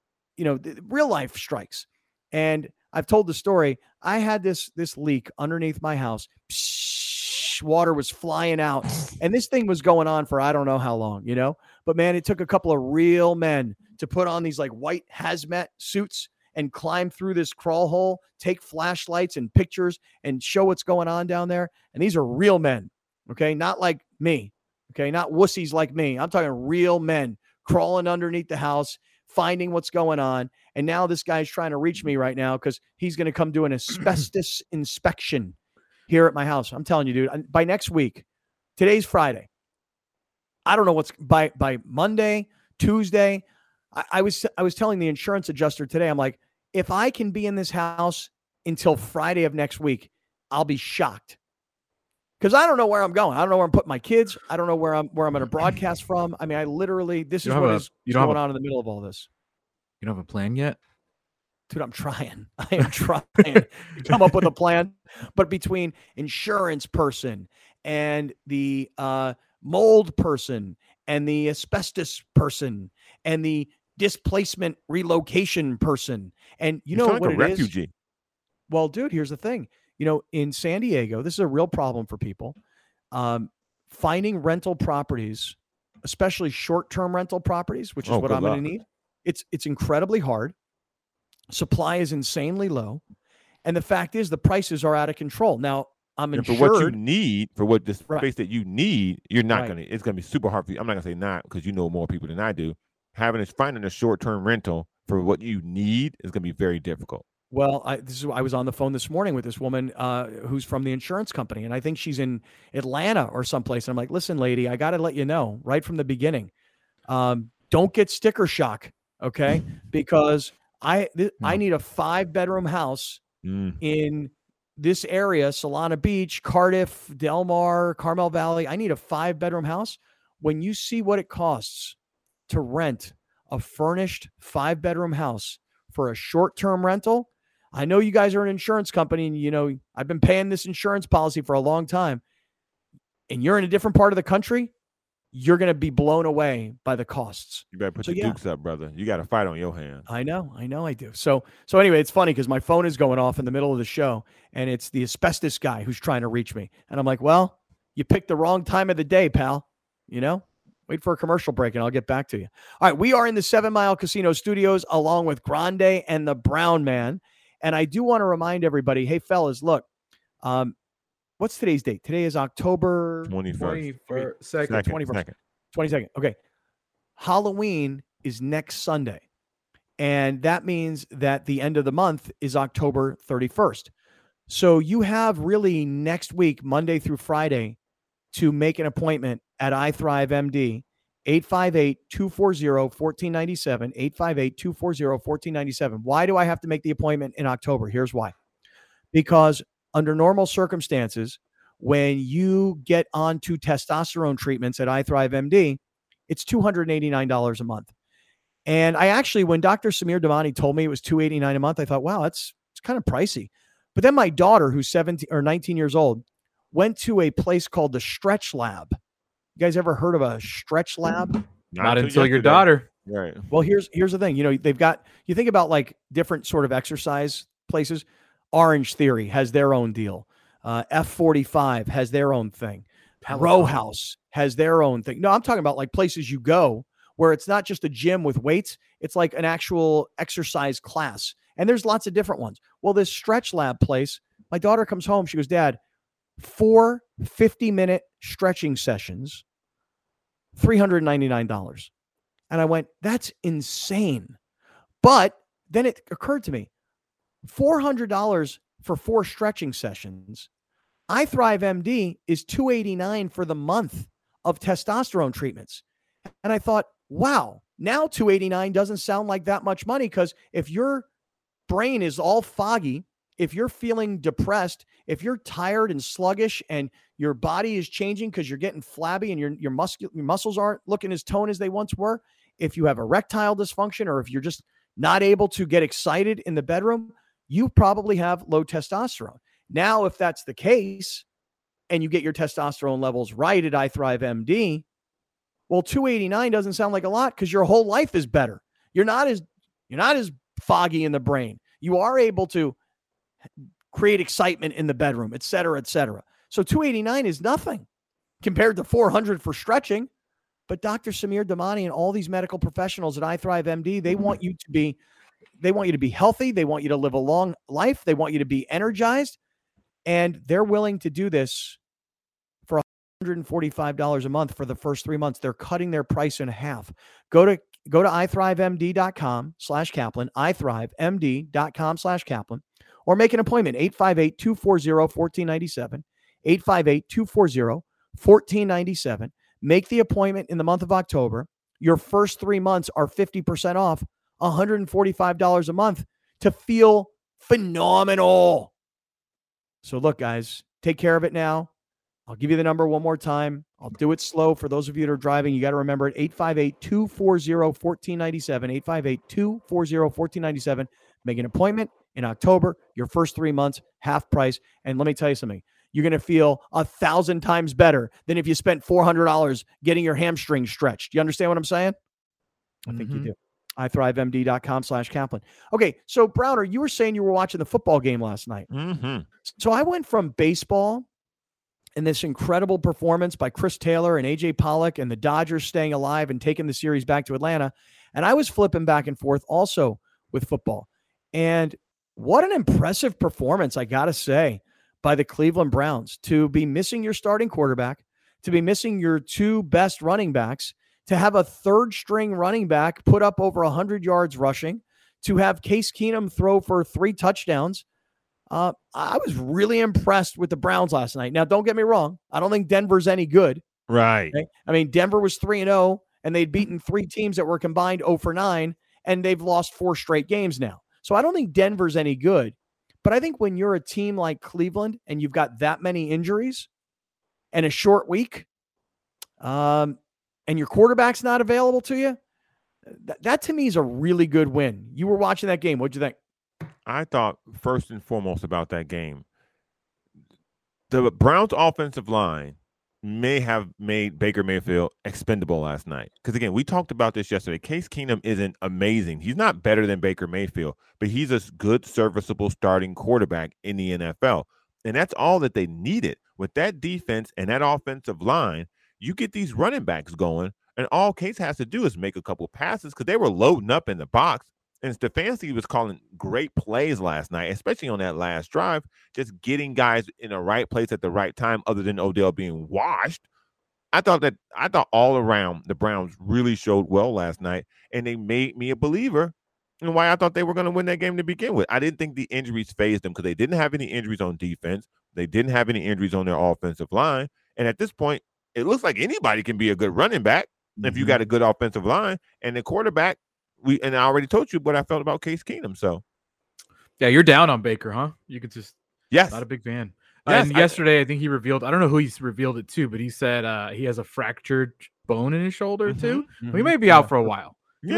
real life strikes? And I've told the story. I had this leak underneath my house. Psh, water was flying out, and this thing was going on for I don't know how long, But man, it took a couple of real men to put on these like white hazmat suits and climb through this crawl hole, take flashlights and pictures and show what's going on down there. And these are real men, okay? Not like me, okay? Not wussies like me. I'm talking real men crawling underneath the house, finding what's going on. And now this guy's trying to reach me right now because he's going to come do an asbestos inspection here at my house. I'm telling you, dude, by next week, today's Friday. I don't know what's by Monday, Tuesday. I was telling the insurance adjuster today, I'm like, if I can be in this house until Friday of next week, I'll be shocked. Because I don't know where I'm going. I don't know where I'm putting my kids. I don't know where I'm going to broadcast from. I mean, I literally, this is what is going on in the middle of all this. You don't have a plan yet? Dude, I'm trying. I am trying to come up with a plan. But between insurance person and the mold person and the asbestos person and the displacement relocation person, and you know what it refugee is? Well, dude, here's the thing. In San Diego, this is a real problem for people. Finding rental properties, especially short-term rental properties, which is what I'm going to need. It's incredibly hard. Supply is insanely low. And the fact is the prices are out of control. Now, I'm insured. For what you need, for what the space that you need, you're not going to, it's going to be super hard for you. I'm not going to say not because you know more people than I do. Finding a short-term rental for what you need is going to be very difficult. Well, I was on the phone this morning with this woman who's from the insurance company, and I think she's in Atlanta or someplace. And I'm like, listen, lady, I got to let you know right from the beginning, don't get sticker shock, okay? Because I need a 5-bedroom house in this area, Solana Beach, Cardiff, Del Mar, Carmel Valley. I need a 5-bedroom house. When you see what it costs to rent a furnished 5-bedroom house for a short-term rental, I know you guys are an insurance company and, I've been paying this insurance policy for a long time, and you're in a different part of the country, you're going to be blown away by the costs. You better put your dukes up, brother. You got a fight on your hands. I know I do. So anyway, it's funny because my phone is going off in the middle of the show, and it's the asbestos guy who's trying to reach me. And I'm like, well, you picked the wrong time of the day, pal. Wait for a commercial break and I'll get back to you. All right, we are in the 7 Mile Casino Studios along with Grande and the Brown Man. And I do want to remind everybody, hey, fellas, look, what's today's date? Today is October 21st. 22nd. Okay. Halloween is next Sunday. And that means that the end of the month is October 31st. So you have really next week, Monday through Friday, to make an appointment at iThrive MD, 858-240-1497, 858-240-1497. Why do I have to make the appointment in October? Here's why. Because under normal circumstances, when you get onto testosterone treatments at iThrive MD, it's $289 a month. And I actually, when Dr. Samir Damani told me it was $289 a month, I thought, wow, it's kind of pricey. But then my daughter, who's 17 or 19 years old, went to a place called the Stretch Lab. You guys ever heard of a Stretch Lab? Not until your daughter. Right. Well, here's the thing. They've got, you think about like different sort of exercise places. Orange Theory has their own deal. F45 has their own thing. Row House has their own thing. No, I'm talking about like places you go where it's not just a gym with weights. It's like an actual exercise class. And there's lots of different ones. Well, this Stretch Lab place, my daughter comes home. She goes, Dad, 4 50-minute stretching sessions, $399. And I went, that's insane. But then it occurred to me, $400 for 4 stretching sessions. iThrive MD is $289 for the month of testosterone treatments. And I thought, wow, now $289 doesn't sound like that much money, because if your brain is all foggy, if you're feeling depressed, if you're tired and sluggish and your body is changing because you're getting flabby and your muscles aren't looking as toned as they once were, if you have erectile dysfunction, or if you're just not able to get excited in the bedroom, you probably have low testosterone. Now, if that's the case and you get your testosterone levels right at iThrive MD, Well, $289 doesn't sound like a lot because your whole life is better. You're not as foggy in the brain. You are able to create excitement in the bedroom, et cetera, et cetera. So $289 is nothing compared to $400 for stretching. But Dr. Samir Damani and all these medical professionals at iThrive MD, they want you to be healthy. They want you to live a long life. They want you to be energized. And they're willing to do this for $145 a month for the first 3 months. They're cutting their price in half. Go to ithrivemd.com/Kaplan, ithrivemd.com/Kaplan, or make an appointment, 858-240-1497, 858-240-1497. Make the appointment in the month of October. Your first 3 months are 50% off, $145 a month to feel phenomenal. So look, guys, take care of it now. I'll give you the number one more time. I'll do it slow. For those of you that are driving, you got to remember it, 858-240-1497, 858-240-1497. Make an appointment in October. Your first 3 months, half price. And let me tell you something. You're going to feel 1,000 times better than if you spent $400 getting your hamstring stretched. You understand what I'm saying? I think you do. ithrivemd.com/Kaplan. Okay, so Browner, you were saying you were watching the football game last night. So I went from baseball and this incredible performance by Chris Taylor and A.J. Pollock and the Dodgers staying alive and taking the series back to Atlanta, and I was flipping back and forth also with football. And what an impressive performance, I got to say, by the Cleveland Browns, to be missing your starting quarterback, to be missing your two best running backs, to have a third-string running back put up over 100 yards rushing, to have Case Keenum throw for 3 touchdowns. I was really impressed with the Browns last night. Now, don't get me wrong. I don't think Denver's any good. Right. Okay? I mean, Denver was 3-0, and they'd beaten 3 teams that were combined 0-9, and they've lost 4 straight games now. So I don't think Denver's any good. But I think when you're a team like Cleveland and you've got that many injuries and a short week, and your quarterback's not available to you, that to me is a really good win. You were watching that game. What'd you think? I thought first and foremost about that game, the Browns offensive line may have made Baker Mayfield expendable last night. Because, again, we talked about this yesterday. Case Keenum isn't amazing. He's not better than Baker Mayfield, but he's a good, serviceable starting quarterback in the NFL. And that's all that they needed. With that defense and that offensive line, you get these running backs going, and all Case has to do is make a couple passes because they were loading up in the box. And Stefanski was calling great plays last night, especially on that last drive, just getting guys in the right place at the right time other than Odell being washed. I thought all around the Browns really showed well last night, and they made me a believer in why I thought they were going to win that game to begin with. I didn't think the injuries fazed them because they didn't have any injuries on defense. They didn't have any injuries on their offensive line. And at this point, it looks like anybody can be a good running back if you got a good offensive line. And the quarterback, and I already told you what I felt about Case Keenum. So, yeah, you're down on Baker, huh? You could just not a big fan. Yes, and yesterday, I think he revealed. I don't know who he's revealed it to, but he said he has a fractured bone in his shoulder too. He may be out for a while.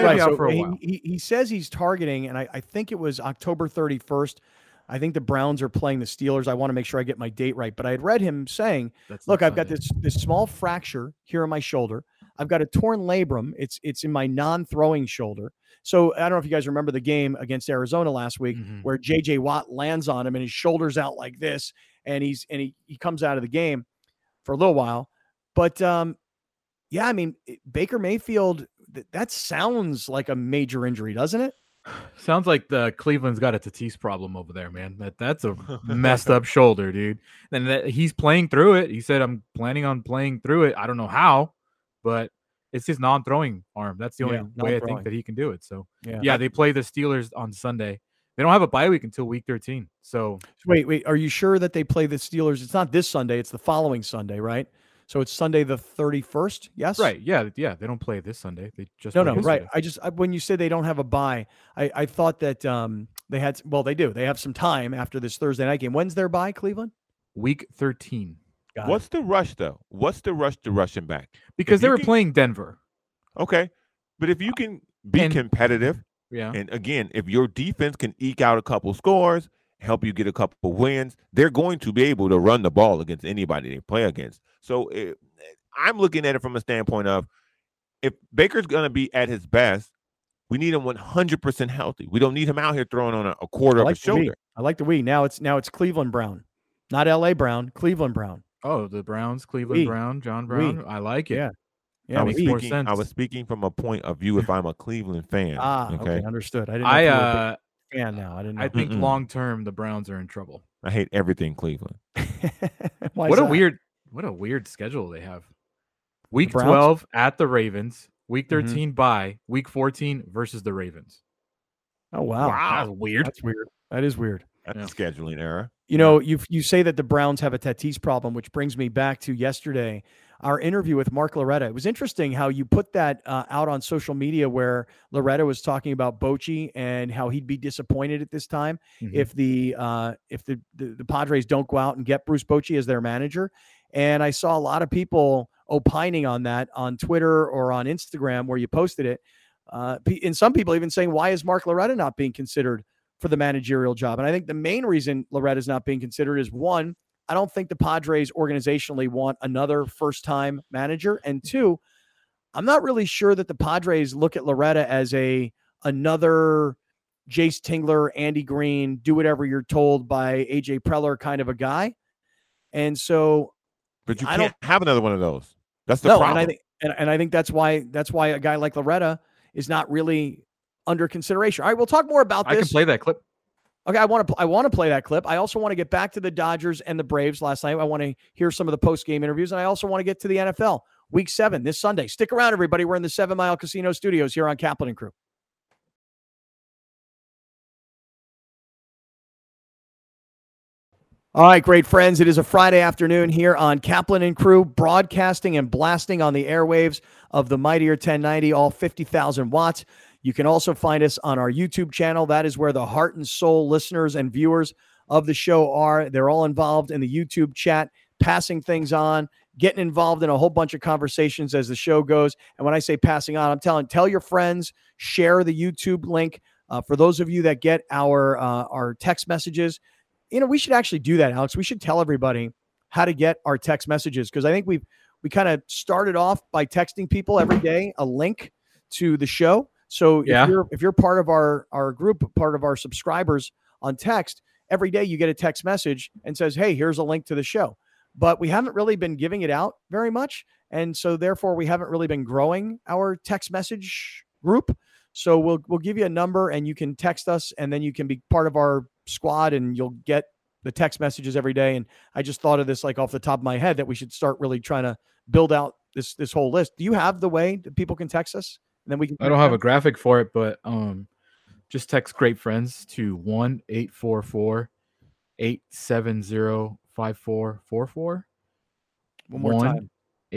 He says he's targeting, and I think it was October 31st. I think the Browns are playing the Steelers. I want to make sure I get my date right, but I had read him saying, "Look, I've got this small fracture here on my shoulder. I've got a torn labrum. It's in my non-throwing shoulder." So I don't know if you guys remember the game against Arizona last week where J.J. Watt lands on him and his shoulder's out like this, and he comes out of the game for a little while. But yeah, I mean, Baker Mayfield, that sounds like a major injury, doesn't it? Sounds like the Cleveland's got a Tatis problem over there, man. That's a messed up shoulder, dude. And he's playing through it. He said, "I'm planning on playing through it." I don't know how, but it's his non-throwing arm. That's the only way I think that he can do it. So yeah, they play the Steelers on Sunday. They don't have a bye week until week 13. So wait, are you sure that they play the Steelers? It's not this Sunday. It's the following Sunday, right? So it's Sunday the 31st. Yes. Right. Yeah. They don't play this Sunday. They just no. Right. When you said they don't have a bye, I thought that they had. Well, they do. They have some time after this Thursday night game. When's their bye, Cleveland? Week 13. What's the rush though? What's the rush to rush him back? Because they were playing Denver. Okay, but if you can be competitive, and again, if your defense can eke out a couple scores, help you get a couple wins, they're going to be able to run the ball against anybody they play against. So I'm looking at it from a standpoint of if Baker's going to be at his best, we need him 100% healthy. We don't need him out here throwing on a quarter of a shoulder. I like the we. Now it's Cleveland Brown, not L.A. Brown. Cleveland Brown. Oh, the Browns, Cleveland Brown, John Brown. I like it. Yeah. I was speaking from a point of view if I'm a Cleveland fan. Okay, understood. I didn't know if you were a big fan now. I didn't know. I think long term the Browns are in trouble. I hate everything Cleveland. What a weird schedule they have. Week 12 at the Ravens. Week 13 bye. Week 14 versus the Ravens. Oh wow. That's weird. That's weird. That is weird. That's a scheduling error. You know, you say that the Browns have a Tatis problem, which brings me back to yesterday, our interview with Mark Loretta. It was interesting how you put that out on social media, where Loretta was talking about Bochy and how he'd be disappointed at this time if the Padres don't go out and get Bruce Bochy as their manager. And I saw a lot of people opining on that on Twitter or on Instagram where you posted it. And some people even saying, why is Mark Loretta not being considered for the managerial job? And I think the main reason Loretta's not being considered is, one, I don't think the Padres organizationally want another first-time manager. And two, I'm not really sure that the Padres look at Loretta as another Jace Tingler, Andy Green, do whatever you're told by AJ Preller kind of a guy. And so, but you can't have another one of those. That's the problem. And I think that's why a guy like Loretta is not really under consideration. All right, we'll talk more about this. I can play that clip. Okay, I want to play that clip. I also want to get back to the Dodgers and the Braves last night. I want to hear some of the post-game interviews, and I also want to get to the NFL Week 7 this Sunday. Stick around, everybody. We're in the 7 Mile Casino Studios here on Kaplan and Crew. All right, great friends. It is a Friday afternoon here on Kaplan and Crew, broadcasting and blasting on the airwaves of the mightier 1090, all 50,000 watts. You can also find us on our YouTube channel. That is where the heart and soul listeners and viewers of the show are. They're all involved in the YouTube chat, passing things on, getting involved in a whole bunch of conversations as the show goes. And when I say passing on, I'm tell your friends, share the YouTube link. For those of you that get our text messages, you know, we should actually do that, Alex. We should tell everybody how to get our text messages, because I think we kind of started off by texting people every day a link to the show. So if you're part of our group, part of our subscribers on text, every day you get a text message and says, hey, here's a link to the show. But we haven't really been giving it out very much. And so therefore we haven't really been growing our text message group. So we'll give you a number and you can text us, and then you can be part of our squad and you'll get the text messages every day. And I just thought of this like off the top of my head that we should start really trying to build out this whole list. Do you have the way that people can text us? And then we can. I don't have a graphic for it, but just text Great Friends to 1-844-870-5444. One more time.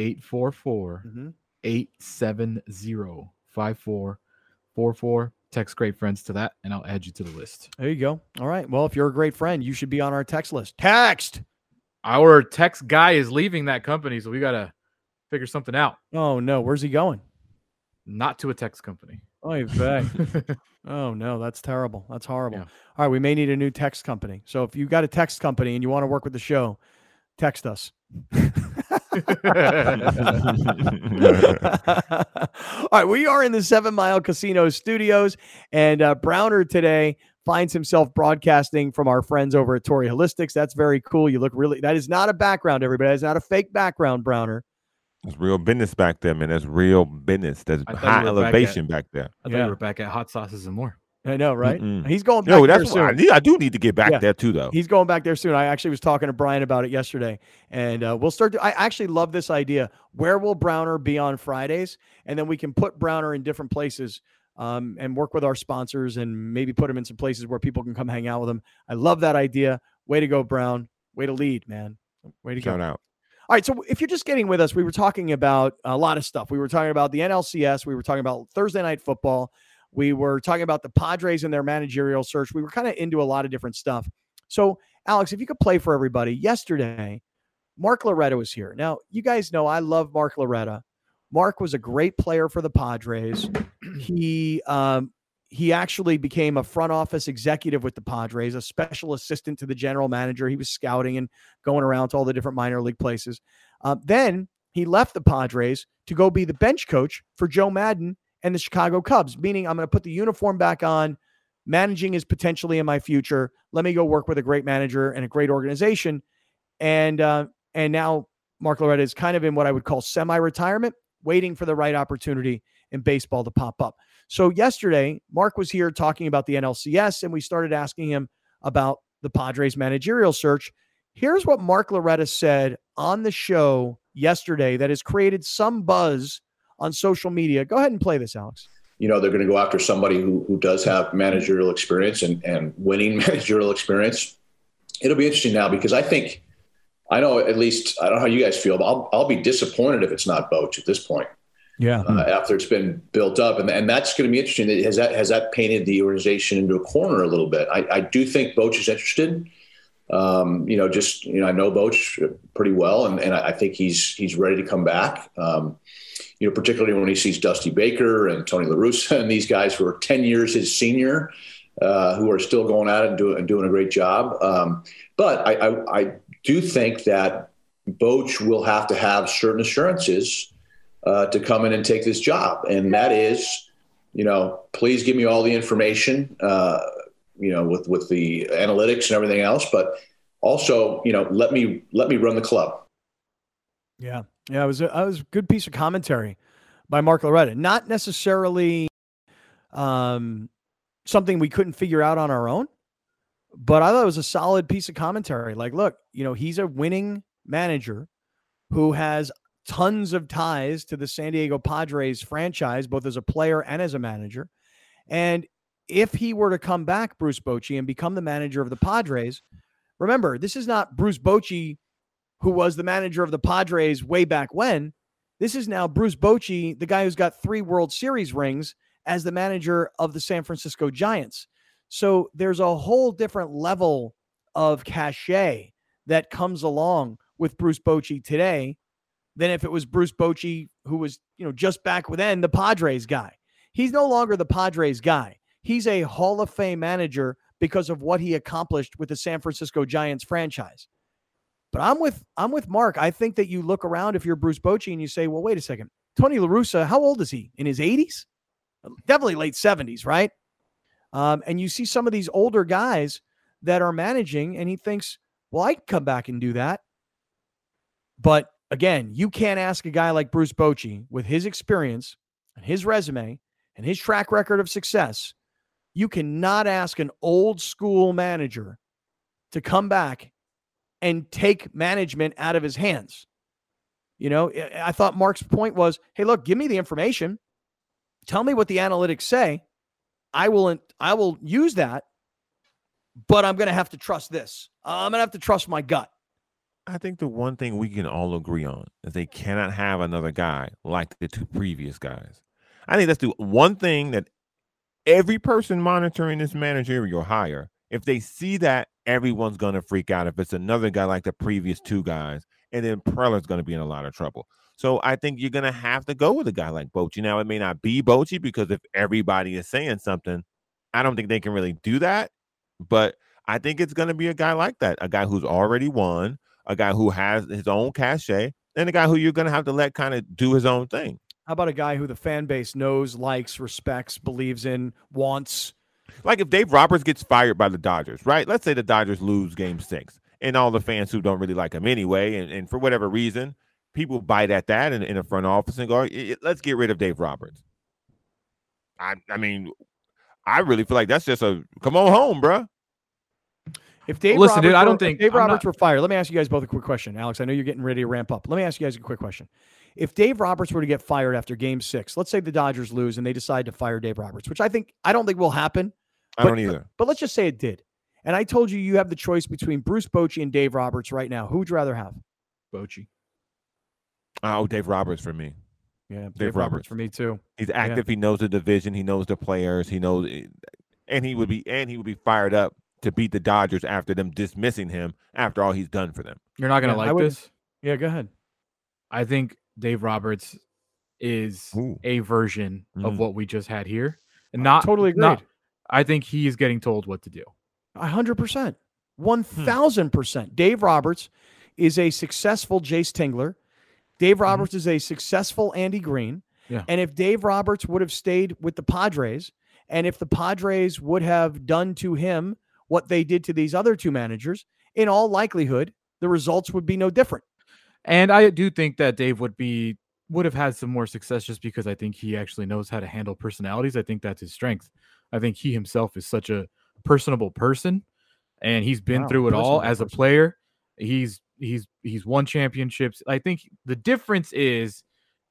844-870-5444. Text Great Friends to that, and I'll add you to the list. There you go. All right. Well, if you're a great friend, you should be on our text list. Text! Our text guy is leaving that company, so we got to figure something out. Oh, no. Where's he going? Not to a text company. Oh, you bet. Oh, no. That's terrible. That's horrible. Yeah. All right. We may need a new text company. So if you've got a text company and you want to work with the show, text us. All right, we are in the 7 Mile Casino Studios, and Browner today finds himself broadcasting from our friends over at Torrey Holistics. That's very cool. You look really, that is not a background, everybody. That's not a fake background, Browner. There's real business back there, man. There's real business. There's high elevation back there. I thought you were back at Hot Sauces and More. I know, right? He's going back there soon. I do need to get back there too, though. He's going back there soon. I actually was talking to Brian about it yesterday, and we'll start I actually love this idea. Where will Browner be on Fridays? And then we can put Browner in different places and work with our sponsors and maybe put him in some places where people can come hang out with him. I love that idea. Way to go, Brown. Way to lead, man. Way to go. Shout out. All right, so if you're just getting with us, we were talking about a lot of stuff. We were talking about the NLCS. We were talking about Thursday Night Football. We were talking about the Padres and their managerial search. We were kind of into a lot of different stuff. So, Alex, if you could play for everybody, yesterday, Mark Loretta was here. Now, you guys know I love Mark Loretta. Mark was a great player for the Padres. He actually became a front office executive with the Padres, a special assistant to the general manager. He was scouting and going around to all the different minor league places. Then he left the Padres to go be the bench coach for Joe Madden and the Chicago Cubs, meaning I'm going to put the uniform back on. Managing is potentially in my future. Let me go work with a great manager and a great organization. And now Mark Loretta is kind of in what I would call semi-retirement, waiting for the right opportunity in baseball to pop up. So yesterday, Mark was here talking about the NLCS, and we started asking him about the Padres managerial search. Here's what Mark Loretta said on the show yesterday that has created some buzz on social media. Go ahead and play this, Alex. They're going to go after somebody who does have managerial experience and winning managerial experience. It'll be interesting now because I know at least, I don't know how you guys feel, but I'll be disappointed if it's not Boch at this point. Yeah. After it's been built up. And that's going to be interesting. Has that painted the organization into a corner a little bit? I do think Boch is interested. I know Boch pretty well, and I think he's ready to come back. Particularly when he sees Dusty Baker and Tony La Russa and these guys who are 10 years his senior, who are still going at it and doing a great job. But I do think that Boch will have to have certain assurances to come in and take this job. And that is, please give me all the information, with the analytics and everything else, but also, let me run the club. Yeah. Yeah. It was a good piece of commentary by Mark Loretta. Not necessarily something we couldn't figure out on our own, but I thought it was a solid piece of commentary. Like, look, he's a winning manager who has tons of ties to the San Diego Padres franchise, both as a player and as a manager. And if he were to come back, Bruce Bochy, and become the manager of the Padres, remember, this is not Bruce Bochy, who was the manager of the Padres way back when. This is now Bruce Bochy, the guy who's got 3 World Series rings, as the manager of the San Francisco Giants. So there's a whole different level of cachet that comes along with Bruce Bochy today than if it was Bruce Bochy, who was, just back then the Padres guy. He's no longer the Padres guy. He's a Hall of Fame manager because of what he accomplished with the San Francisco Giants franchise. But I'm with Mark. I think that you look around if you're Bruce Bochy and you say, well, wait a second. Tony La Russa, how old is he? In his 80s? Definitely late 70s, right? And you see some of these older guys that are managing, and he thinks, well, I can come back and do that. But again, you can't ask a guy like Bruce Bochy with his experience and his resume and his track record of success. You cannot ask an old school manager to come back and take management out of his hands. I thought Mark's point was, hey, look, give me the information. Tell me what the analytics say. I will use that, but I'm going to have to trust this. I'm going to have to trust my gut. I think the one thing we can all agree on is they cannot have another guy like the 2 previous guys. I think that's the one thing that every person monitoring this managerial hire, if they see that, everyone's going to freak out if it's another guy like the previous 2 guys, and then Preller's going to be in a lot of trouble. So I think you're going to have to go with a guy like Bochy. Now, it may not be Bochy because if everybody is saying something, I don't think they can really do that. But I think it's going to be a guy like that, a guy who's already won, a guy who has his own cachet, and a guy who you're going to have to let kind of do his own thing. How about a guy who the fan base knows, likes, respects, believes in, wants? Like if Dave Roberts gets fired by the Dodgers, right? Let's say the Dodgers lose Game 6, and all the fans who don't really like him anyway, and for whatever reason, people bite at that in the front office and go, let's get rid of Dave Roberts. I mean, I really feel like that's just a come on home, bro. If Dave Listen, Roberts, dude, I don't think Dave Roberts were fired. Let me ask you guys both a quick question. Alex, I know you're getting ready to ramp up. Let me ask you guys a quick question. If Dave Roberts were to get fired after Game 6, let's say the Dodgers lose and they decide to fire Dave Roberts, which I don't think will happen. I don't either. But let's just say it did. And I told you have the choice between Bruce Bochy and Dave Roberts right now. Who would you rather have? Bochy. Oh, Dave Roberts for me. Yeah, Dave Roberts for me too. He's active. Yeah. He knows the division. He knows the players. He knows, and he would be fired up to beat the Dodgers after them dismissing him after all he's done for them. You're not going to like this? Yeah, go ahead. I think Dave Roberts is a version of what we just had here. And not totally agreed. I think he is getting told what to do. 100%. 1,000%. Dave Roberts is a successful Jace Tingler. Dave Roberts is a successful Andy Green. Yeah. And if Dave Roberts would have stayed with the Padres, and if the Padres would have done to him what they did to these other two managers, in all likelihood, the results would be no different. And I do think that Dave would have had some more success just because I think he actually knows how to handle personalities. I think that's his strength. I think he himself is such a personable person, and he's been through it all as a player. He's won championships. I think the difference is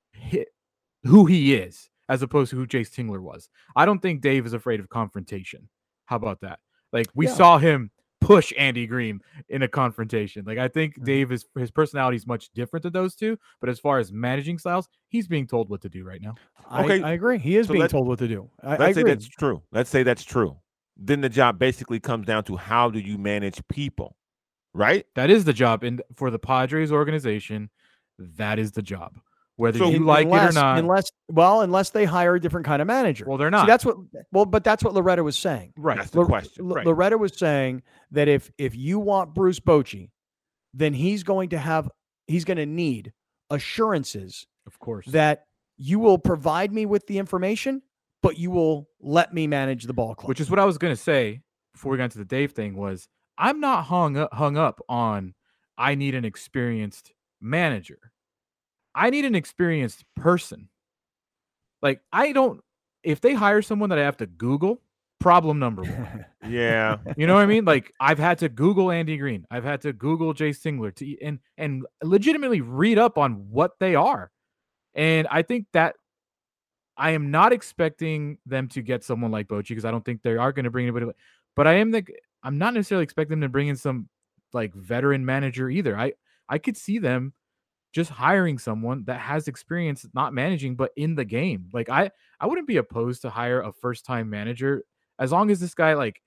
who he is as opposed to who Jayce Tingler was. I don't think Dave is afraid of confrontation. How about that? Like we saw him push Andy Green in a confrontation. Like I think Dave his personality is much different than those two, but as far as managing styles, he's being told what to do right now. Okay, I agree. He is being told what to do. Let's say that's true. Let's say that's true. Then the job basically comes down to how do you manage people, right? That is the job, and for the Padres organization, that is the job. Whether you like it or not, unless they hire a different kind of manager. Well, they're not. See, but that's what Loretta was saying. Right. That's the question. Right. Loretta was saying that if you want Bruce Bochy, then he's going to need assurances, of course, that you will provide me with the information, but you will let me manage the ball club. Which is what I was going to say before we got into the Dave thing. Was I'm not hung up on I need an experienced manager. I need an experienced person. Like if they hire someone that I have to Google, problem number one. Yeah. You know what I mean? Like I've had to Google Andy Green. I've had to Google Jayce Tingler and legitimately read up on what they are. And I think that I am not expecting them to get someone like Bochy because I don't think they are going to bring anybody. But I'm not necessarily expecting them to bring in some like veteran manager either. I could see them just hiring someone that has experience not managing but in the game. Like I wouldn't be opposed to hire a first-time manager as long as this guy like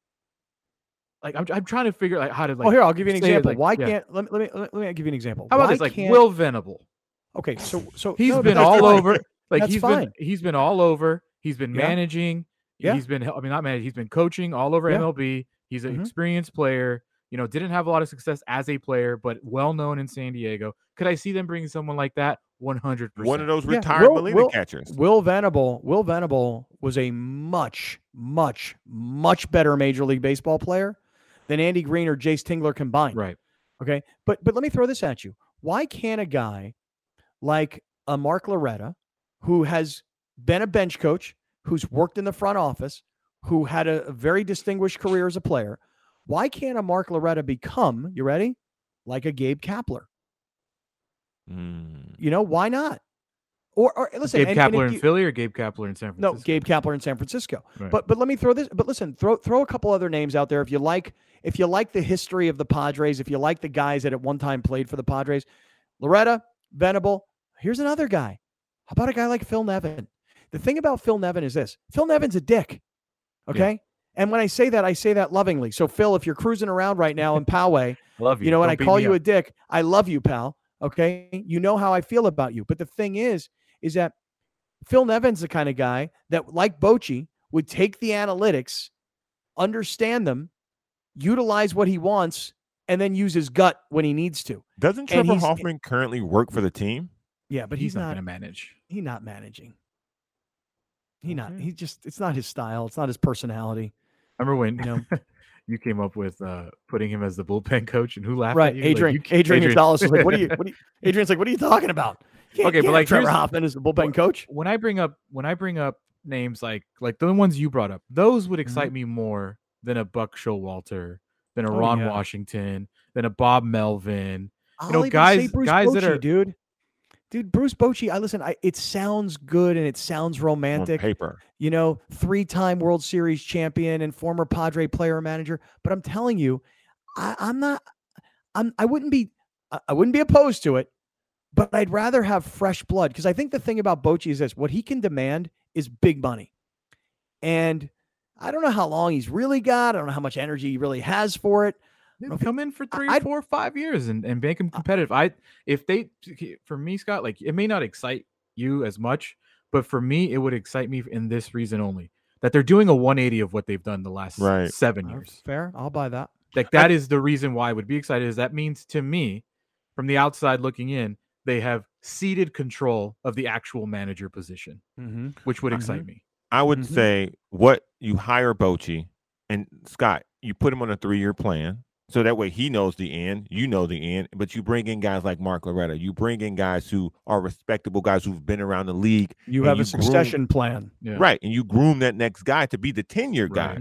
I'm trying to figure out how to here I'll give you an example. Let me give you an example. How about this? Like Will Venable. Okay, so he's been all over. Like that's he's been all over. He's been managing. Yeah. He's been not managing. He's been coaching all over MLB. He's an experienced player. Didn't have a lot of success as a player, but well known in San Diego. Could I see them bringing someone like that? 100%. One of those retired Molina catchers. Will Venable was a much, much, much better Major League Baseball player than Andy Green or Jayce Tingler combined. Right. Okay. But let me throw this at you. Why can't a guy like a Mark Loretta, who has been a bench coach, who's worked in the front office, who had a very distinguished career as a player, why can't a Mark Loretta become, you ready, like a Gabe Kapler? Why not? Or listen, Gabe Kapler in Philly or Gabe Kapler in San Francisco? No, Gabe Kapler in San Francisco. Right. But let me throw this. But listen, throw a couple other names out there if you like. If you like the history of the Padres, if you like the guys that at one time played for the Padres, Loretta, Venable. Here's another guy. How about a guy like Phil Nevin? The thing about Phil Nevin is this: Phil Nevin's a dick. Okay. Yeah. And when I say that lovingly. So Phil, if you're cruising around right now in Poway, love you. And I call you a dick, I love you, pal. Okay. You know how I feel about you. But the thing is that Phil Nevin's the kind of guy that, like Bochy, would take the analytics, understand them, utilize what he wants, and then use his gut when he needs to. Doesn't Trevor Hoffman currently work for the team? Yeah, but he's not going to manage. He's not managing. It's not his style. It's not his personality. Remember when you came up with putting him as the bullpen coach, and who laughed at you? Adrian Gonzalez was like, Adrian's like, what are you talking about? Okay, but like Trevor Hoffman is the bullpen coach. When I bring up names like the ones you brought up, those would excite me more than a Buck Showalter, than a Ron Washington, than a Bob Melvin. Guys Bochy, that are Dude, Bruce Bochy, it sounds good and it sounds romantic. On paper. 3-time World Series champion and former Padre player manager. But I'm telling you, I wouldn't be opposed to it, but I'd rather have fresh blood. Because I think the thing about Bochy is this: what he can demand is big money. And I don't know how long he's really got. I don't know how much energy he really has for it. Come in for 3, 4, 5 years and make them competitive. For me, Scott, like it may not excite you as much, but for me, it would excite me in this reason only, that they're doing a 180 of what they've done the last 7 years. Fair. I'll buy that. Like that is the reason why I would be excited. Is that means to me, from the outside looking in, they have ceded control of the actual manager position, which would excite me. I would say what you hire Bochy, and Scott, you put him on a 3-year plan. So that way he knows the end, you know the end, but you bring in guys like Mark Loretta. You bring in guys who are respectable guys who've been around the league. You have a succession plan. Right, and you groom that next guy to be the 10-year guy.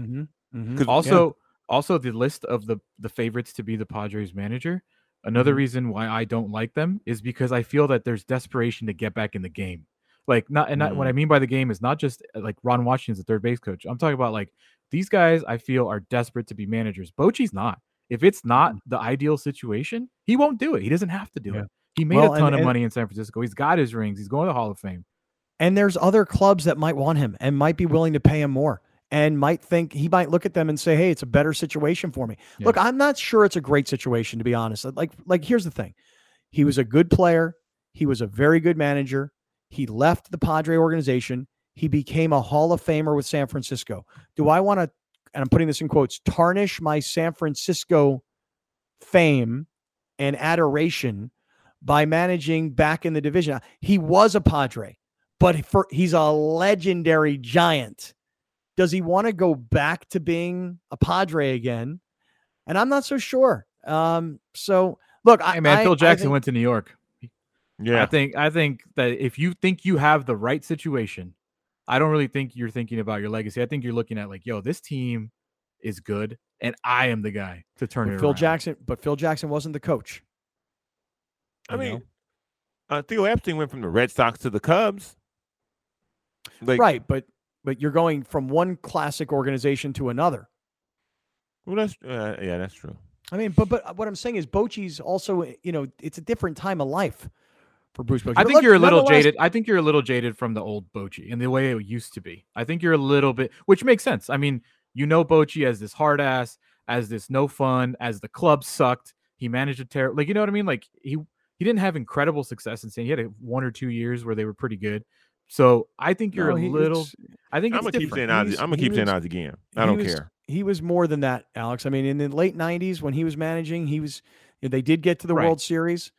Also, the list of the favorites to be the Padres manager, another reason why I don't like them is because I feel that there's desperation to get back in the game. Like, what I mean by the game is not just like Ron Washington's the third base coach. I'm talking about like these guys I feel are desperate to be managers. Bochy's not. If it's not the ideal situation, he won't do it. He doesn't have to do it. He made a ton of money in San Francisco. He's got his rings. He's going to the Hall of Fame. And there's other clubs that might want him and might be willing to pay him more and might think he might look at them and say, hey, it's a better situation for me. Yeah. Look, I'm not sure it's a great situation, to be honest. Like here's the thing. He was a good player. He was a very good manager. He left the Padre organization. He became a Hall of Famer with San Francisco. Do I want to, and I'm putting this in quotes, tarnish my San Francisco fame and adoration by managing back in the division? He was a Padre, but he's a legendary Giant. Does he want to go back to being a Padre again? And I'm not so sure. So look, Phil Jackson went to New York. Yeah, I think that if you think you have the right situation, I don't really think you're thinking about your legacy. I think you're looking at like, yo, this team is good, and I am the guy to turn it around. But Phil Jackson wasn't the coach. I mean, Theo Epstein went from the Red Sox to the Cubs. Right, but you're going from one classic organization to another. Well, that's true. I mean, but what I'm saying is Bochy's also, it's a different time of life for Bruce Bochy. I think you're a little jaded. I think you're a little jaded from the old Bochy and the way it used to be. I think you're a little bit, which makes sense. I mean, Bochy as this hard ass, as this no fun, as the club sucked. He managed a terrible, like, you know what I mean? Like he didn't have incredible success in San. He had 1 or 2 years where they were pretty good. So I think you're I think I'm gonna keep saying odds. I'm gonna keep saying odds again. I don't care. He was more than that, Alex. I mean, in the late '90s when he was managing, they did get to the World Series.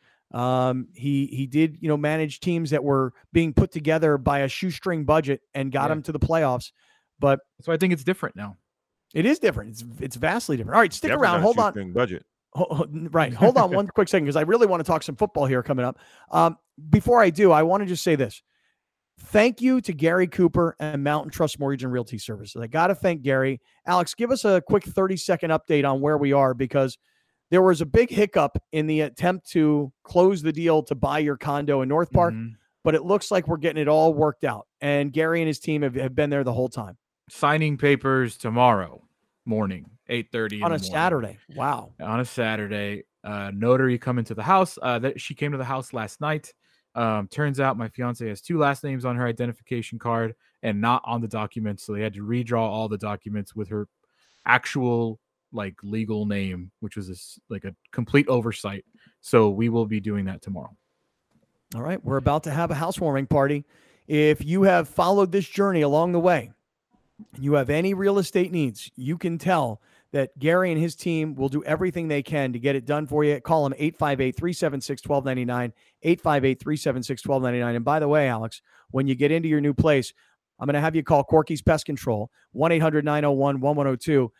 He did manage teams that were being put together by a shoestring budget and got them to the playoffs. But so I think it's different now. It is different. It's vastly different. All right, stick around. Hold on. Budget. Right. Hold on one quick second because I really want to talk some football here coming up. Before I do, I want to just say this. Thank you to Gary Cooper and Mountain Trust Mortgage and Realty Services. I got to thank Gary. Alex, give us a quick 30-second update on where we are because there was a big hiccup in the attempt to close the deal to buy your condo in North Park, but it looks like we're getting it all worked out. And Gary and his team have been there the whole time. Signing papers tomorrow morning, 8:30 on a Saturday. Wow. On a Saturday. Notary coming to the house. She came to the house last night. Turns out my fiance has 2 last names on her identification card and not on the documents. So they had to redraw all the documents with her actual legal name, which was a complete oversight. So we will be doing that tomorrow. All right. We're about to have a housewarming party. If you have followed this journey along the way, and you have any real estate needs, you can tell that Gary and his team will do everything they can to get it done for you. Call them 858-376-1299, 858-376-1299. And by the way, Alex, when you get into your new place, I'm going to have you call Corky's Pest Control, 1-800-901-1102.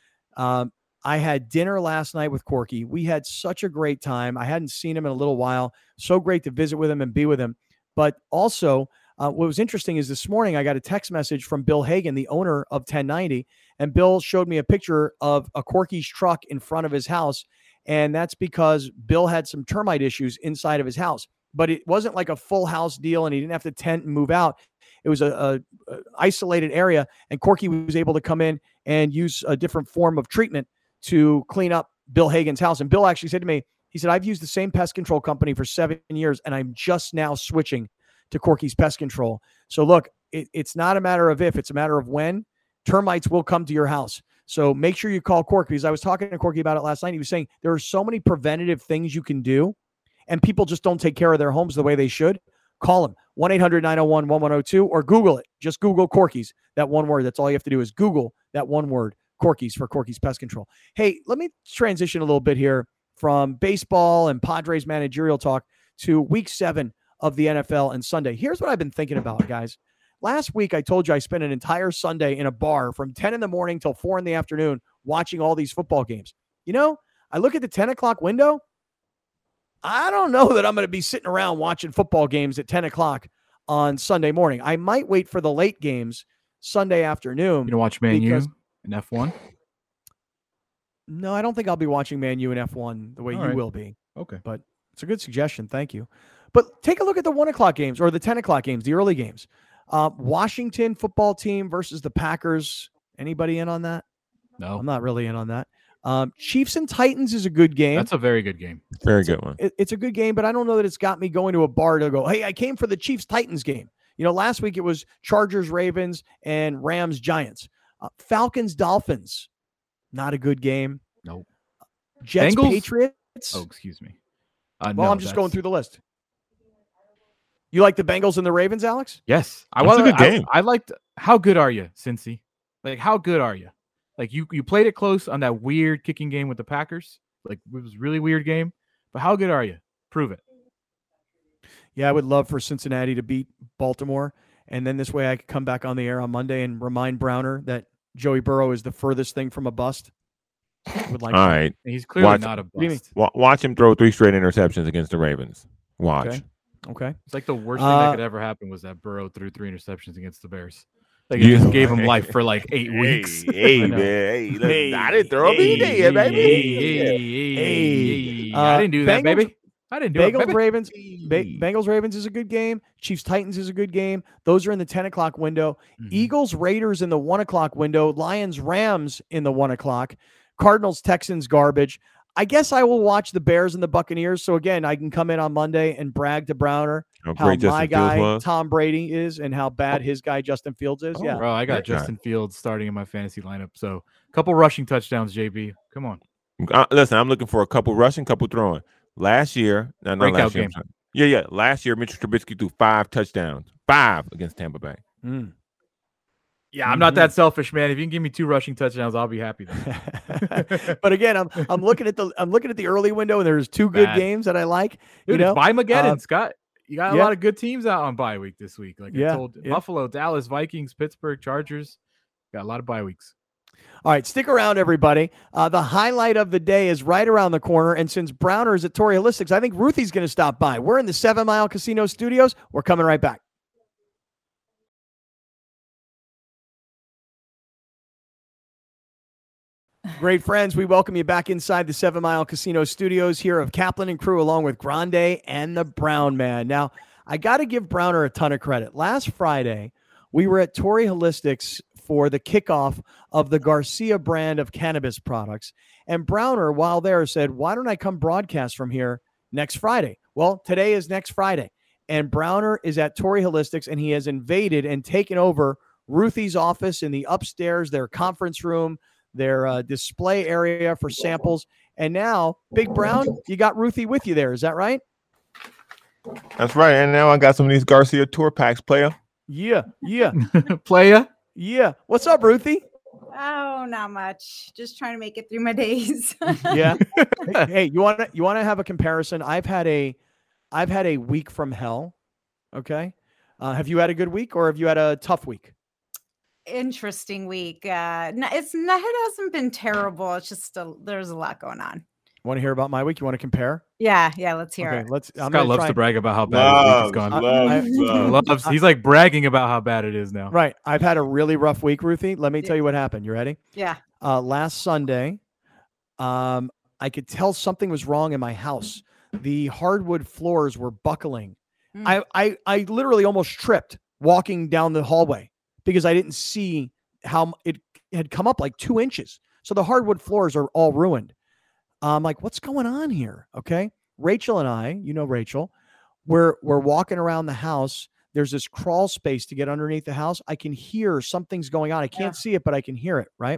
I had dinner last night with Corky. We had such a great time. I hadn't seen him in a little while. So great to visit with him and be with him. But also, what was interesting is this morning I got a text message from Bill Hagan, the owner of 1090, and Bill showed me a picture of a Corky's truck in front of his house, and that's because Bill had some termite issues inside of his house. But it wasn't like a full house deal, and he didn't have to tent and move out. It was a isolated area, and Corky was able to come in and use a different form of treatment to clean up Bill Hagan's house. And Bill actually said to me, he said, I've used the same pest control company for 7 years, and I'm just now switching to Corky's Pest Control. So look, it's not a matter of if, it's a matter of when. Termites will come to your house. So make sure you call Corky, because I was talking to Corky about it last night. He was saying there are so many preventative things you can do, and people just don't take care of their homes the way they should. Call him, 1-800-901-1102, or Google it. Just Google Corky's, that one word. That's all you have to do is Google that one word, Corky's, for Corky's Pest Control. Hey, let me transition a little bit here from baseball and Padres managerial talk to week 7 of the NFL and Sunday. Here's what I've been thinking about, guys. Last week, I told you I spent an entire Sunday in a bar from 10 in the morning till 4 in the afternoon watching all these football games. You know, I look at the 10 o'clock window. I don't know that I'm going to be sitting around watching football games at 10 o'clock on Sunday morning. I might wait for the late games Sunday afternoon. You gonna watch Man U in F1? No, I don't think I'll be watching Man U in F1 the way you will be. Okay. But it's a good suggestion. Thank you. But take a look at the 1 o'clock games or the 10 o'clock games, the early games. Washington football team versus the Packers. Anybody in on that? No. I'm not really in on that. Chiefs and Titans is a good game. That's a very good game. Very good one. It's a good game, but I don't know that it's got me going to a bar to go, hey, I came for the Chiefs-Titans game. You know, last week it was Chargers-Ravens and Rams-Giants. Falcons-Dolphins, not a good game. Nope. Jets-Patriots. Oh, excuse me. I'm just going through the list. You like the Bengals and the Ravens, Alex? Yes. That's a good game. I liked. How good are you, Cincy? Like, how good are you? Like, you played it close on that weird kicking game with the Packers. Like, it was a really weird game. But how good are you? Prove it. Yeah, I would love for Cincinnati to beat Baltimore. And then this way I could come back on the air on Monday and remind Browner that Joey Burrow is the furthest thing from a bust. Would like All right. He's clearly not a do you mean? bust. Watch him throw 3 straight interceptions against the Ravens. Watch. Okay. It's like the worst thing that could ever happen was that Burrow threw 3 interceptions against the Bears. Like, it just gave him life for like 8 weeks. Hey, man. Hey, I didn't throw him either, baby. I didn't do that, baby. I didn't do it, baby. Bengals Ravens is a good game. Chiefs Titans is a good game. Those are in the 10 o'clock window. Eagles Raiders in the 1 o'clock window. Lions Rams in the 1 o'clock. Cardinals Texans garbage. I guess I will watch the Bears and the Buccaneers. So again, I can come in on Monday and brag to Browner how my guy Tom Brady is and how bad his guy Justin Fields is. Yeah, bro, I got Justin Fields starting in my fantasy lineup. So a couple rushing touchdowns, JB. Come on. Listen, I'm looking for a couple rushing, couple throwing. Last year, last year. Yeah. Last year, Mitchell Trubisky threw 5 touchdowns, 5 against Tampa Bay. Yeah, I'm not that selfish, man. If you can give me 2 rushing touchdowns, I'll be happy. But again, I'm looking at the early window, and there's 2 good games that I like. Dude, you know, bye Mageddon, Scott. You got a lot of good teams out on bye week this week. Like I told Buffalo, Dallas, Vikings, Pittsburgh, Chargers. Got a lot of bye weeks. All right, stick around, everybody. The highlight of the day is right around the corner, and since Browner is at Torrey Holistics, I think Ruthie's going to stop by. We're in the 7 Mile Casino Studios. We're coming right back. Great friends, we welcome you back inside the 7 Mile Casino Studios here of Kaplan and crew, along with Grande and the Brown Man. Now, I got to give Browner a ton of credit. Last Friday, we were at Torrey Holistics for the kickoff of the Garcia brand of cannabis products. And Browner, while there, said, why don't I come broadcast from here next Friday? Well, today is next Friday. And Browner is at Torrey Holistics, and he has invaded and taken over Ruthie's office in the upstairs, their conference room, their display area for samples. And now, Big Brown, you got Ruthie with you there. Is that right? That's right. And now I got some of these Garcia tour packs, player. Yeah. Playa? Yeah. What's up, Ruthie? Oh, not much. Just trying to make it through my days. Yeah. Hey, you want to have a comparison? I've had a week from hell. Okay. Have you had a good week, or have you had a tough week? Interesting week. It hasn't been terrible. It's just there's a lot going on. Want to hear about my week? You want to compare? Yeah. Let's hear it. Scott loves to brag about how bad his week has gone. He's like bragging about how bad it is now. Right. I've had a really rough week, Ruthie. Let me tell you what happened. You ready? Yeah. Last Sunday, I could tell something was wrong in my house. The hardwood floors were buckling. I literally almost tripped walking down the hallway because I didn't see how it had come up like 2 inches. So the hardwood floors are all ruined. I'm like, what's going on here? Okay. Rachel and I, you know Rachel, we're walking around the house. There's this crawl space to get underneath the house. I can hear something's going on. I can't see it, but I can hear it, right?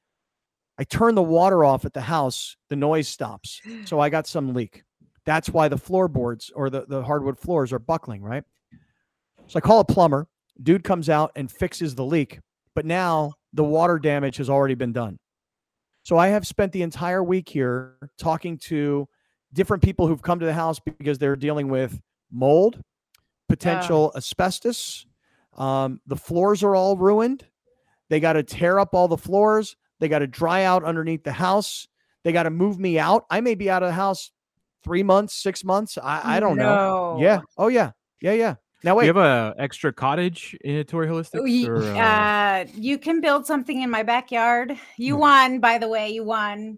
I turn the water off at the house. The noise stops. So I got some leak. That's why the floorboards or the hardwood floors are buckling, right? So I call a plumber. Dude comes out and fixes the leak. But now the water damage has already been done. So I have spent the entire week here talking to different people who've come to the house because they're dealing with mold, potential asbestos. The floors are all ruined. They got to tear up all the floors. They got to dry out underneath the house. They got to move me out. I may be out of the house 3 months, 6 months. I don't know. Yeah. Oh, yeah. Yeah. Now, wait. Do you have a extra cottage in Torrey Holistics? You can build something in my backyard. You won, by the way. You won.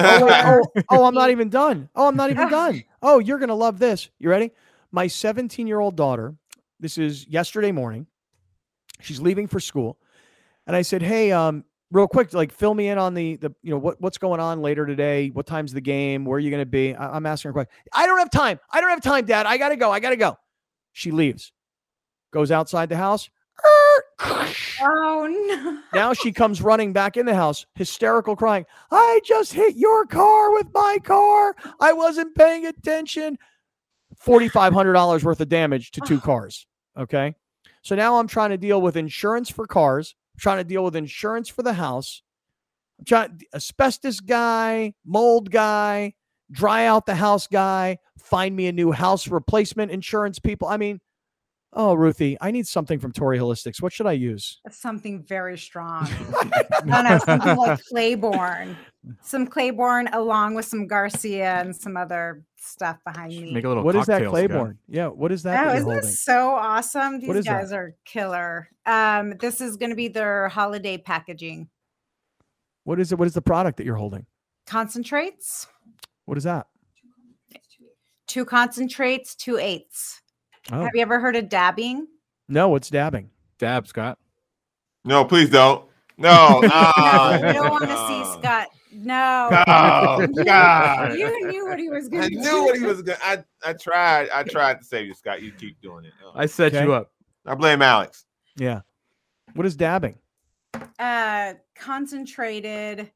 I'm not even done. Oh, you're going to love this. You ready? My 17-year-old daughter, this is yesterday morning. She's leaving for school. And I said, hey, real quick, like fill me in on the what's going on later today. What time's the game? Where are you going to be? I'm asking her a question. I don't have time, Dad. I got to go. She leaves, goes outside the house. Oh, no. Now she comes running back in the house, hysterical, crying. I just hit your car with my car. I wasn't paying attention. $4,500 worth of damage to 2 cars. Okay. So now I'm trying to deal with insurance for cars. I'm trying to deal with insurance for the house. I'm trying asbestos guy, mold guy, dry out the house guy, find me a new house replacement insurance people. I mean, oh, Ruthie, I need something from Torrey Holistics. What should I use? Something very strong. No, something like Claiborne. Some Claiborne along with some Garcia and some other stuff behind me. Make a little. What is that cocktail, Claiborne? Scott. Yeah, what is that? Oh, isn't this so awesome? These guys that? are killer. This is going to be their holiday packaging. What is it? What is the product that you're holding? Concentrates. What is that? 2 concentrates, 2 eighths. Oh. Have you ever heard of dabbing? No, what's dabbing? Dab, Scott. No, please don't. No. You don't want to see Scott. No. Oh, God. You knew what he was going I to do. knew what he was going to I tried to save you, Scott. You keep doing it. I set you up. I blame Alex. Yeah. What is dabbing? Concentrated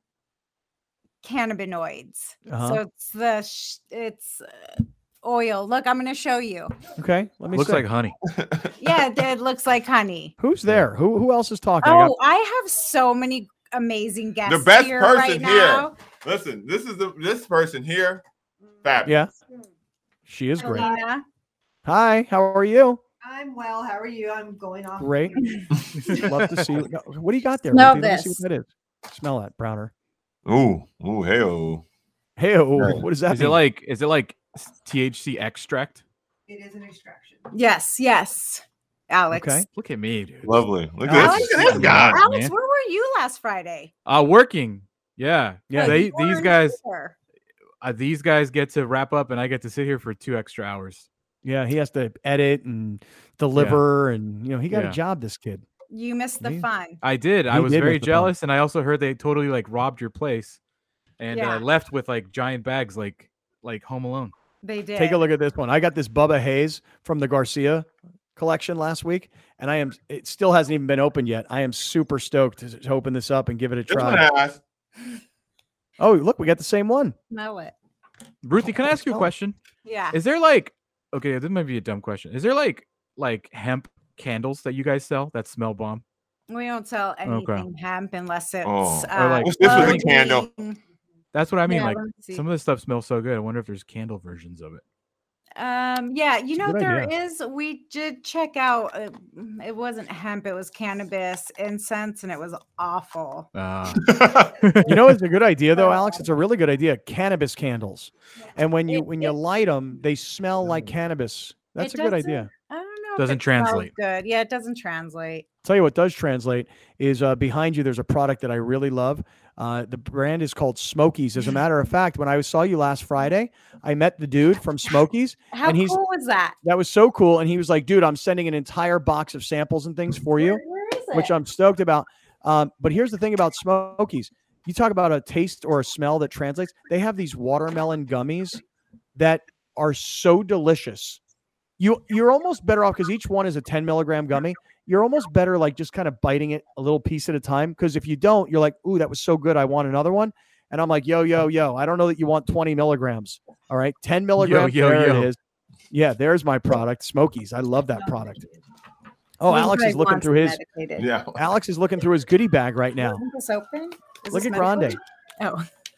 cannabinoids. Uh-huh. So it's oil. Look, I'm going to show you. Okay. Let me Looks see. like honey. Yeah, it looks like honey. Who's there? Who else is talking? Oh, I have so many amazing guests. The best here person right here. now. Listen, this person here. Fabulous. Yeah. She is great. Alina. Hi, how are you? I'm well. How are you? I'm going off. Great. Love to see. What do you got there? Smell Ruthie? Let me see this. what that is. Smell that, Browner. Ooh, hey-oh. Hey, what does that Is mean? it like THC extract? It is an extraction. Yes, Alex. Okay. Look at me, dude. Lovely. Look at Alex, this guy. Alex, man. where were you last Friday? Working. Yeah. Yeah. You These weren't guys. here. These guys get to wrap up, and I get to sit here for 2 extra hours. Yeah, he has to edit and deliver, and he got a Yeah. job. This kid. You missed the Me? fun. I did. I He was did very make the fun. jealous, and I also heard they totally like robbed your place, and Yeah. left with like giant bags, like Home Alone. They did. Take a look at this one. I got this Bubba Hayes from the Garcia collection last week, and it still hasn't even been opened yet. I am super stoked to open this up and give it a This one try. has. Oh, look, we got the same one. Smell it. Ruthie, can I ask you a question? Yeah. Is there like, okay, this might be a dumb question. Is there like hemp candles that you guys sell that smell bomb? We don't sell anything hemp unless it's Oh. Or like- What's this with a clothing. candle? That's what I mean. Yeah, Like let me see. some of this stuff smells so good. I wonder if there's candle versions of it. Yeah, It's a good there idea. is. We did check out. It wasn't hemp. It was cannabis incense, and it was awful. It's a good idea though, Alex. It's a really good idea. Cannabis candles, and when you light them, they smell like cannabis. That's a good doesn't- idea. I don't know. if Doesn't it smells translate. Good. Yeah, it doesn't translate. Tell you what does translate is behind you. There's a product that I really love. The brand is called Smokies. As a matter of fact, when I saw you last Friday, I met the dude from Smokies. How And he's- cool was that? That was so cool. And he was like, dude, I'm sending an entire box of samples and things for you, Where is it? which I'm stoked about. But here's the thing about Smokies. You talk about a taste or a smell that translates. They have these watermelon gummies that are so delicious. You're almost better off because each one is a 10 milligram gummy. You're almost better like just kind of biting it a little piece at a time. Because if you don't, you're like, ooh, that was so good. I want another one. And I'm like, yo. I don't know that you want 20 milligrams. All right. 10 milligrams. There it is. Yeah, there's my product. Smokies. I love that product. Oh, He Alex is really looking wants through his medicated. Alex is looking through his goodie bag right now. Isn't this open? Is Look this at Grande. medicated? Oh,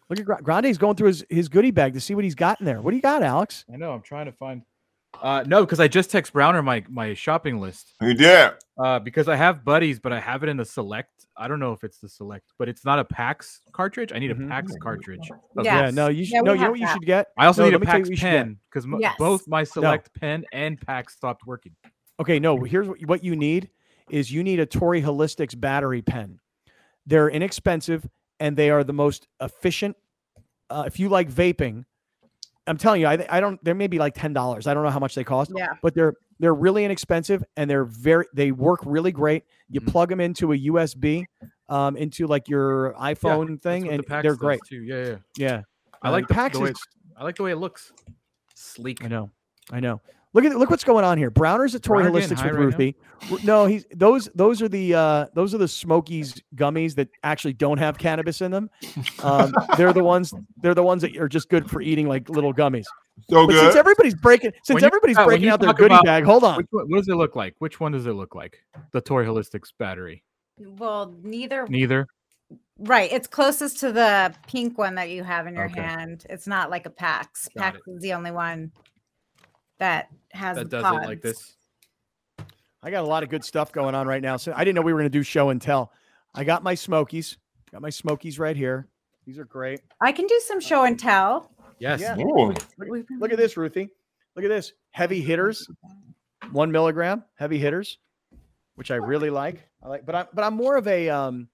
Look at Grande's going through his goodie bag to see what he's got in there. What do you got, Alex? I know. I'm trying to find. No, because I just text Browner my shopping list. You did. Because I have buddies, but I have it in the select. I don't know if it's the select, but it's not a PAX cartridge. I need a PAX cartridge. Yeah, no, you should. No, you know what you should get. I also need a let me tell you PAX what you should pen because both my select pen and PAX stopped working. Okay, no. Here's what you need is you need a Torii Holistics battery pen. They're inexpensive and they are the most efficient. If you like vaping, I'm telling you, I don't. There may be like $10. I don't know how much they cost. Yeah. But they're really inexpensive and they work really great. You plug them into a USB, into like your iPhone thing, and they're great too. Yeah. Yeah. I like PAX. I like the way it looks. Sleek. I know. Look what's going on here. Browner's at Torii Holistics with Ruthie. No, those are the Smokies gummies that actually don't have cannabis in them. They're the ones that are just good for eating like little gummies. So but good. Since everybody's breaking out their goodie bag, hold on. What does it look like? Which one does it look like? The Torii Holistics battery. Well, neither. Right. It's closest to the pink one that you have in your hand. It's not like a PAX. PAX is the only one that does it like this. I got a lot of good stuff going on right now. So I didn't know we were going to do show and tell. I got my Smokies. Got my Smokies right here. These are great. I can do some show and tell. Yes. Yeah. Look at this, Ruthie. Look at this. Heavy hitters. 1 milligram heavy hitters, which I really like. But I'm more of a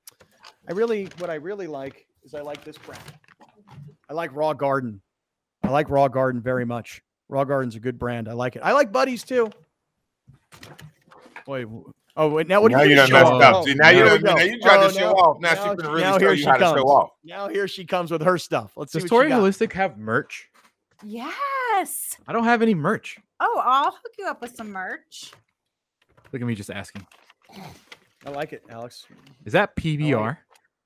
what I really like is I like this brand. I like Raw Garden. I like Raw Garden very much. Raw Garden's a good brand. I like it. I like Buddies too. Wait. Oh, wait. Now what? Now you done messed up. See, now you trying to show off. Now she's gonna really show you how to show off. Now here she comes with her stuff. Let's see. Does Torii Holistic have merch? Yes. I don't have any merch. Oh, I'll hook you up with some merch. Look at me just asking. I like it, Alex. Is that PBR?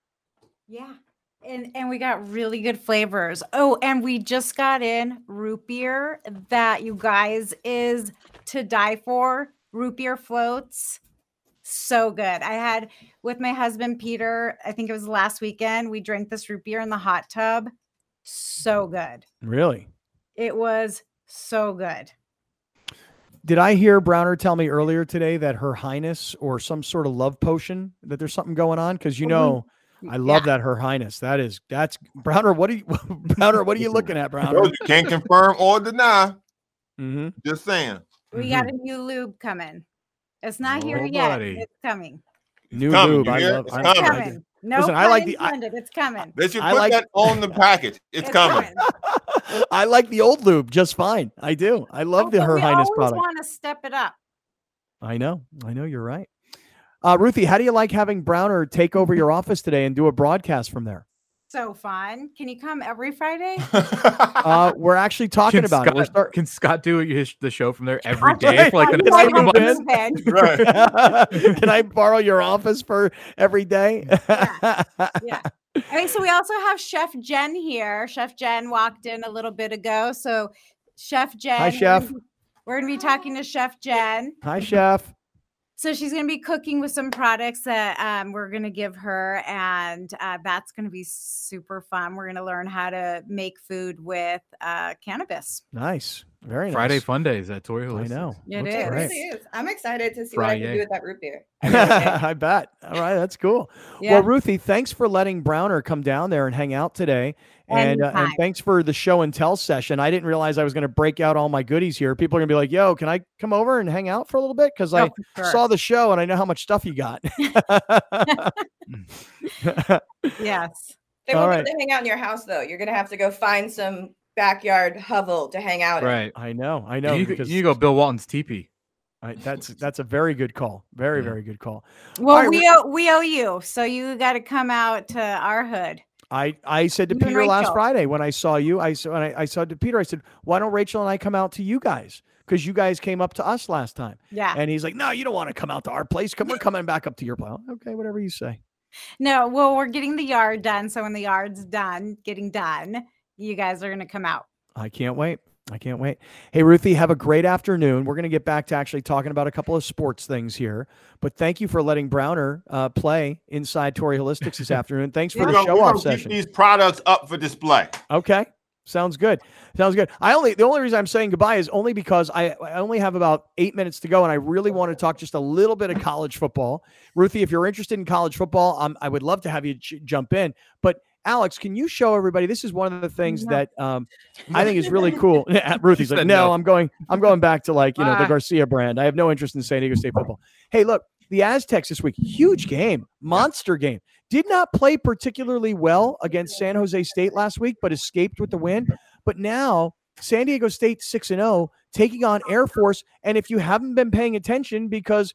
Yeah. And we got really good flavors. Oh, and we just got in root beer that you guys is to die for. Root beer floats. So good. I had with my husband, Peter, I think it was last weekend. We drank this root beer in the hot tub. So good. Really? It was so good. Did I hear Browner tell me earlier today that Her Highness or some sort of love potion, that there's something going on? Because I love that Her Highness. That's Browner. What are you looking at, Browner? You can't confirm or deny. Mm-hmm. Just saying. We got a new lube coming. It's not here yet. Buddy. It's coming. New coming. lube. It's coming. No, listen, I like it's coming. They should put that on the package. It's coming. I like the old lube just fine. I do. I love the Her Highness product. We always want to step it up. I know. You're right. Ruthie, how do you like having Browner take over your office today and do a broadcast from there? So fun. Can you come every Friday? We're actually talking about it. Can Scott do the show from there every day for like the next few months? Right. Can I borrow your office for every day? Yeah. Okay, so we also have Chef Jen here. Chef Jen walked in a little bit ago. So Chef Jen. Hi, Chef. We're going to be talking to Chef Jen. Hi, Chef. So she's going to be cooking with some products that we're going to give her, and that's going to be super fun. We're going to learn how to make food with cannabis. Nice. Very nice. Friday fun days at Torii Holistics. I know. It really is. I'm excited to see what I can do with that root beer. I bet. All right. That's cool. Yeah. Well, Ruthie, thanks for letting Browner come down there and hang out today. And thanks for the show and tell session. I didn't realize I was going to break out all my goodies here. People are going to be like, yo, can I come over and hang out for a little bit? Because I saw the show and I know how much stuff you got. Yes. They won't be able to hang out in your house, though. You're going to have to go find some backyard hovel to hang out in. Right. I know. You need to go Bill Walton's teepee. That's a very good call. Very, very good call. Well, we owe you. So you got to come out to our hood. I said to Peter last Friday when I saw you, I said to Peter, I said, why don't Rachel and I come out to you guys? Because you guys came up to us last time. Yeah. And he's like, no, you don't want to come out to our place. We're coming back up to your place. Okay, whatever you say. No, well, we're getting the yard done. So when the yard's getting done, you guys are going to come out. I can't wait. I can't wait. Hey, Ruthie, have a great afternoon. We're going to get back to actually talking about a couple of sports things here. But thank you for letting Browner play inside Torrey Holistics this afternoon. Thanks for the show-off session. Keep these products up for display. Okay. Sounds good. Sounds good. The only reason I'm saying goodbye is only because I only have about 8 minutes to go, and I really want to talk just a little bit of college football. Ruthie, if you're interested in college football, I would love to have you jump in. But Alex, can you show everybody? This is one of the things that I think is really cool. Ruthie's like, no, I'm going back to the Garcia brand. I have no interest in San Diego State football. Hey, look, the Aztecs this week, huge game, monster game. Did not play particularly well against San Jose State last week, but escaped with the win. But now San Diego State 6-0, taking on Air Force. And if you haven't been paying attention because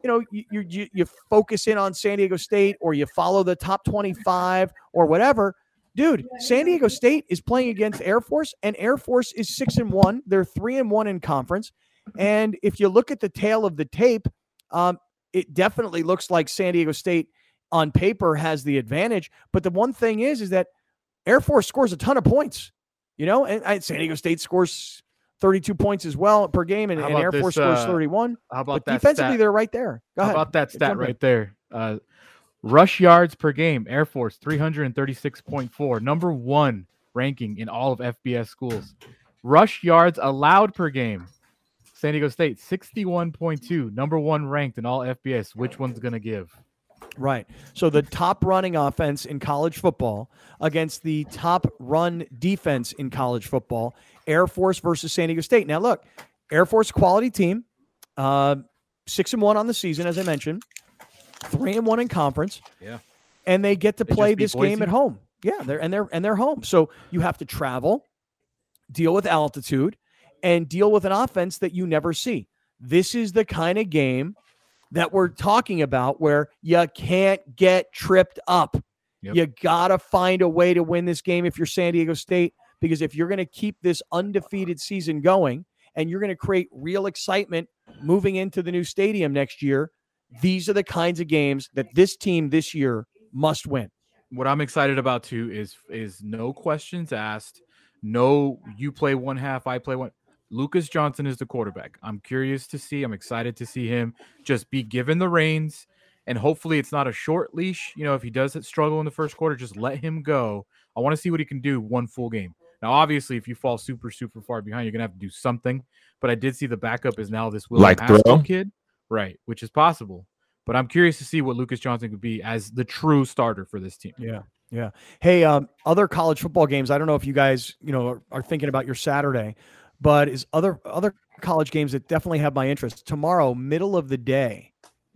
you focus in on San Diego State or you follow the top 25 or whatever, dude, San Diego State is playing against Air Force, and Air Force is 6-1. They're 3-1 in conference. And if you look at the tail of the tape, it definitely looks like San Diego State on paper has the advantage. But the one thing is that Air Force scores a ton of points, and San Diego State scores 32 points as well per game, and Air Force scores 31. How about that defensively, stat? They're right there. Go ahead. How about that stat right there? Rush yards per game, Air Force 336.4, number 1 ranking in all of FBS schools. Rush yards allowed per game, San Diego State 61.2, number 1 ranked in all FBS. Which one's going to give? Right. So the top running offense in college football against the top run defense in college football, Air Force versus San Diego State. Now, look, Air Force quality team, 6-1 on the season, as I mentioned, 3-1 in conference. Yeah. And they get to play this game at home. Yeah, they're home. So you have to travel, deal with altitude, and deal with an offense that you never see. This is the kind of game that we're talking about where you can't get tripped up. Yep. You got to find a way to win this game if you're San Diego State, because if you're going to keep this undefeated season going and you're going to create real excitement moving into the new stadium next year, these are the kinds of games that this team this year must win. What I'm excited about too is no questions asked. No, you play one half, I play one. Lucas Johnson is the quarterback. I'm curious to see. I'm excited to see him just be given the reins, and hopefully it's not a short leash. If he does struggle in the first quarter, just let him go. I want to see what he can do one full game. Now, obviously, if you fall super, super far behind, you're going to have to do something. But I did see the backup is now this William Haskell kid, right, which is possible. But I'm curious to see what Lucas Johnson could be as the true starter for this team. Yeah. Hey, other college football games. I don't know if you guys, are thinking about your Saturday, but is other college games that definitely have my interest. Tomorrow, middle of the day,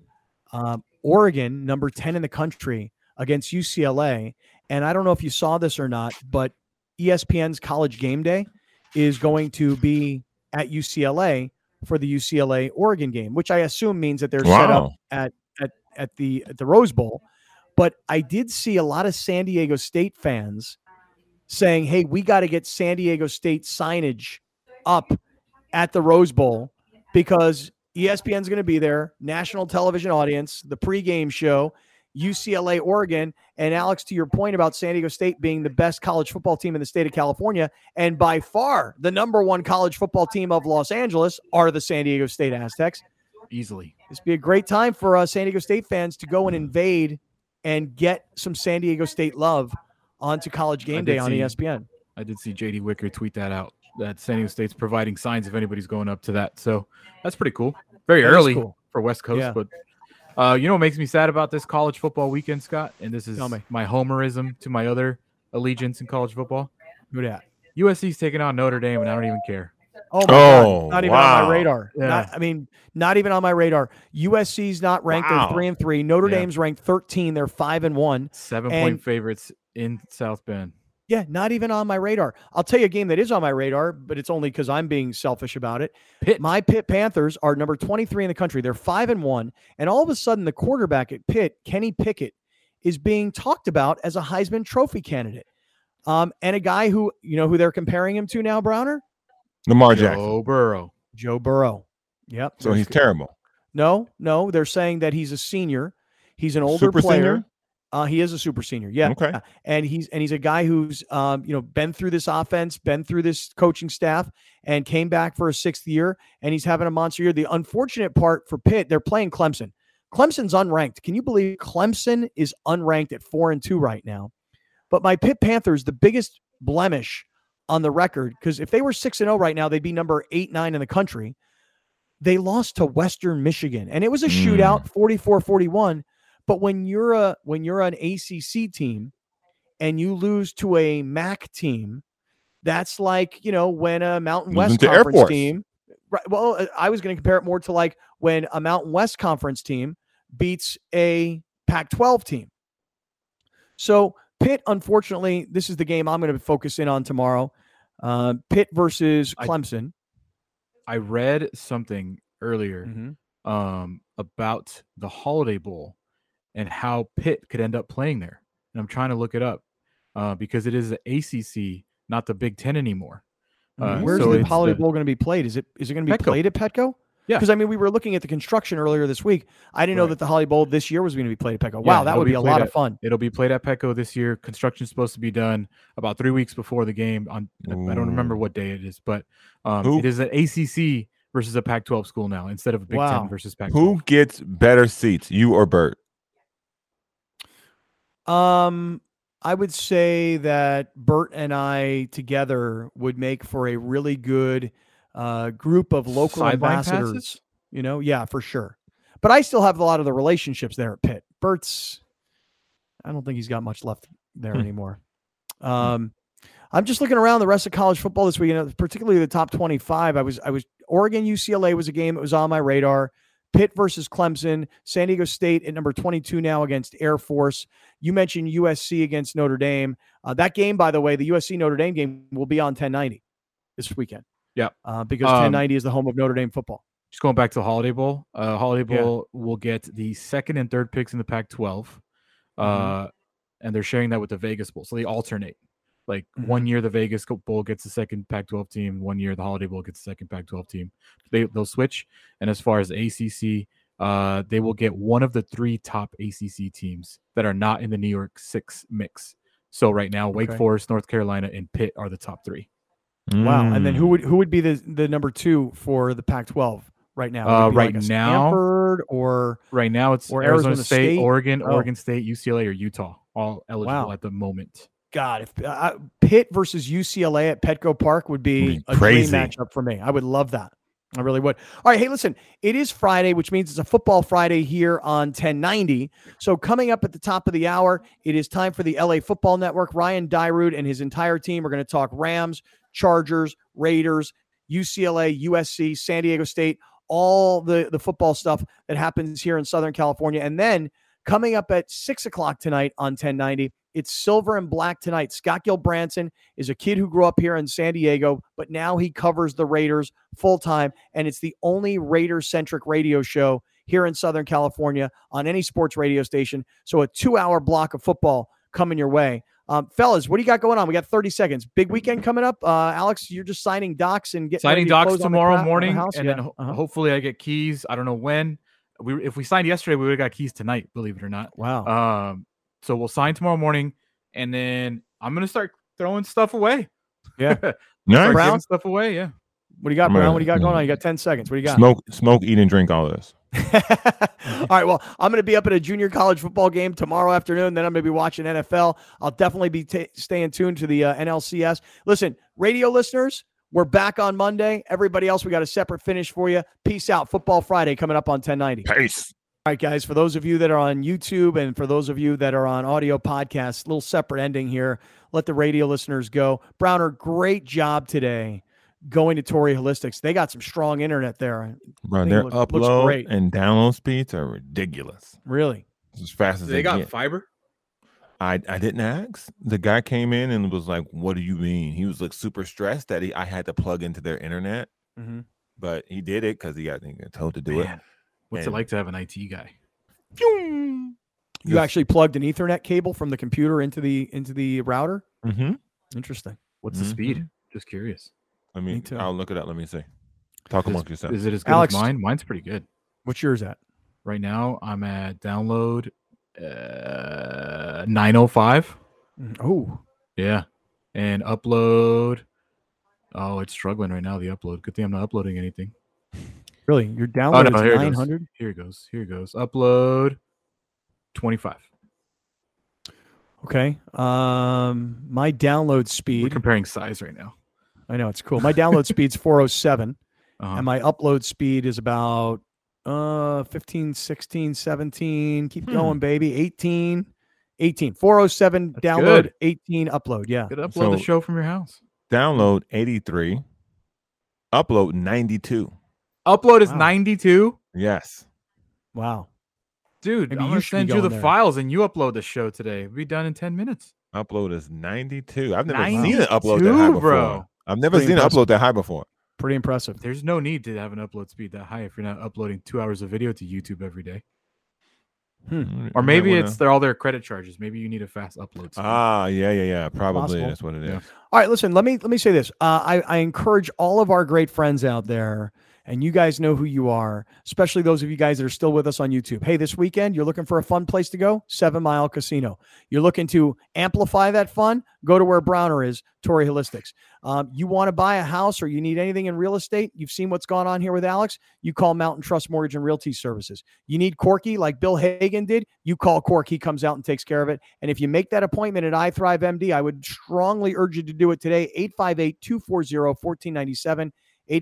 Oregon, number 10 in the country, against UCLA. And I don't know if you saw this or not, but ESPN's College Game Day is going to be at UCLA for the UCLA Oregon game, which I assume means that they're set up at the Rose Bowl. But I did see a lot of San Diego State fans saying, hey, we got to get San Diego State signage up at the Rose Bowl because ESPN's going to be there, national television audience, the pregame show, UCLA, Oregon. And Alex, to your point about San Diego State being the best college football team in the state of California, and by far the number 1 college football team of Los Angeles are the San Diego State Aztecs. Easily. This would be a great time for San Diego State fans to go and invade and get some San Diego State love onto College Game Day on ESPN. I did see J.D. Wicker tweet that out, that San Diego State's providing signs if anybody's going up to that. So that's pretty cool. Very early for West Coast. But what makes me sad about this college football weekend, Scott? And this is my homerism to my other allegiance in college football. Who that? USC's taking on Notre Dame, and I don't even care. Oh, my God. Not even on my radar. Yeah. Not even on my radar. USC's not ranked. They're 3-3. Notre Dame's ranked 13. They're 5-1. 7-point favorites in South Bend. Yeah, not even on my radar. I'll tell you a game that is on my radar, but it's only because I'm being selfish about it. My Pitt Panthers are number 23 in the country. They're 5-1. And all of a sudden, the quarterback at Pitt, Kenny Pickett, is being talked about as a Heisman Trophy candidate. And a guy who they're comparing him to now, Browner? Lamar Jackson. Joe Burrow. Yep. So he's terrible. No. They're saying that he's a senior. He's an older player. Senior? He is a super senior. Yeah. Okay. And he's a guy who's been through this offense, been through this coaching staff, and came back for a 6th year, and he's having a monster year. The unfortunate part for Pitt, they're playing Clemson. Clemson's unranked. Can you believe Clemson is unranked at 4-2 right now? But my Pitt Panthers, the biggest blemish on the record, because if they were 6-0 right now, they'd be number 8, 9 in the country. They lost to Western Michigan, and it was a shootout, 44-41. But when you're an ACC team and you lose to a MAC team, that's like, when a Mountain West Conference team, right? Well, I was going to compare it more to like when a Mountain West Conference team beats a Pac-12 team. So Pitt, unfortunately, this is the game I'm going to focus in on tomorrow. Pitt versus Clemson. I read something earlier about the Holiday Bowl and how Pitt could end up playing there. And I'm trying to look it up because it is the ACC, not the Big Ten anymore. Where's the Holiday Bowl going to be played? Is it going to be played at Petco? Yeah. Because, we were looking at the construction earlier this week. I didn't know that the Holiday Bowl this year was going to be played at Petco. Wow, that would be a lot of fun. It'll be played at Petco this year. Construction's supposed to be done about 3 weeks before the game. I don't remember what day it is, but it is an ACC versus a Pac-12 school now instead of a Big Ten versus Pac-12. Who gets better seats, you or Bert? I would say that Bert and I together would make for a really good group of local ambassadors. Yeah, for sure. But I still have a lot of the relationships there at Pitt. Bert's, I don't think he's got much left there anymore. I'm just looking around the rest of college football this weekend, particularly the top 25. I was Oregon UCLA was a game that was on my radar. Pitt versus Clemson, San Diego State at number 22 now against Air Force. You mentioned USC against Notre Dame. That game, by the way, the USC Notre Dame game will be on 1090 this weekend. Yeah. Because 1090 is the home of Notre Dame football. Just going back to the Holiday Bowl. Holiday Bowl will get the 2nd and 3rd picks in the Pac-12. And they're sharing that with the Vegas Bowl. So they alternate. Like 1 year the Vegas Bowl gets the 2nd Pac-12 team. 1 year the Holiday Bowl gets the 2nd Pac-12 team. They'll switch. And as far as the ACC, they will get one of the 3 top ACC teams that are not in the New York 6 mix. So right now, Wake Forest, North Carolina, and Pitt are the top 3. Wow. And then who would be the number 2 for the Pac-12 right now? Right now, Stanford or right now it's Arizona State, Oregon, Oregon State, UCLA, or Utah, all eligible at the moment. God, if Pitt versus UCLA at Petco Park would be a dream matchup for me. I would love that. I really would. All right, hey, listen, it is Friday, which means it's a football Friday here on 1090. So coming up at the top of the hour, it is time for the LA Football Network. Ryan Dyrud and his entire team are going to talk Rams, Chargers, Raiders, UCLA, USC, San Diego State, all the football stuff that happens here in Southern California. And then coming up at 6 o'clock tonight on 1090, it's Silver and Black tonight. Scott Gilbranson is a kid who grew up here in San Diego, but now he covers the Raiders full-time, and it's the only Raiders-centric radio show here in Southern California on any sports radio station. So a 2-hour block of football coming your way. Fellas, what do you got going on? We got 30 seconds. Big weekend coming up. Alex, you're just signing docs and getting docs tomorrow morning, and then hopefully I get keys. I don't know when. If we signed yesterday, we would have got keys tonight, believe it or not. Wow. So we'll sign tomorrow morning, and then I'm going to start throwing stuff away. Yeah. Nice. Brown? Stuff away, yeah. What do you got, Brown? What do you got going on? You got 10 seconds. What do you got? Smoke, eat, and drink all this. All right, well, I'm going to be up at a junior college football game tomorrow afternoon. Then I'm going to be watching NFL. I'll definitely be staying tuned to the NLCS. Listen, radio listeners, we're back on Monday. Everybody else, we got a separate finish for you. Peace out. Football Friday coming up on 1090. Peace. All right, guys, for those of you that are on YouTube and for those of you that are on audio podcasts, little separate ending here. Let the radio listeners go. Browner, great job today going to Torrey Holistics. They got some strong internet there. Bro, their upload and download speeds are ridiculous. Really? It's as fast as they got get. fiber? I didn't ask. The guy came in and was like, "What do you mean?" He was like super stressed that I had to plug into their internet, but he did it because he got told to do it. What's it like to have an IT guy? You actually plugged an Ethernet cable from the computer into the router? Mm-hmm. Interesting. What's the speed? Just curious. I'll look it up. Let me see. Talk amongst yourselves. Is it as good as mine? Mine's pretty good. What's yours at? Right now, I'm at download 905. Oh, Yeah. And upload. Oh, it's struggling right now, the upload. Good thing I'm not uploading anything. really? Your Oh, download no, is here 900? Here it goes. Here it goes. Upload 25. Okay. My download We're speed. comparing size right now. I know it's cool. My download speed's 407, Uh-huh. and my upload speed is about 15, 16, 17. Keep going, baby. 18. 407 That's download, good. 18 upload. Yeah. Could upload the So- show from your house. Download 83. Upload 92. Upload is Wow. 92. Yes. Wow. Dude, Maybe I'm you gonna should be send you going the there. files and you upload the show today. We'll be done in 10 minutes. Upload is 92. I've never 92, seen an upload that high before. bro. I've never Pretty seen an impressive. upload that high before. Pretty impressive. There's no need to have an upload speed that high if you're not uploading 2 hours of video to YouTube every day. Or maybe it's all their credit charges. Maybe you need a fast upload speed. Yeah. Probably Possible. that's what it is. Yeah. All right, listen, let me say this. I encourage all of our great friends out there, and you guys know who you are, especially those of you guys that are still with us on YouTube. Hey, this weekend, you're looking for a fun place to go? 7 Mile Casino. You're looking to amplify that fun? Go to where Browner is, Torrey Holistics. You want to buy a house or you need anything in real estate? You've seen what's gone on here with Alex? You call Mountain Trust Mortgage and Realty Services. You need Corky like Bill Hagan did? You call Cork. He comes out and takes care of it. And if you make that appointment at iThrive MD, I would strongly urge you to do it today. 858-240-1497.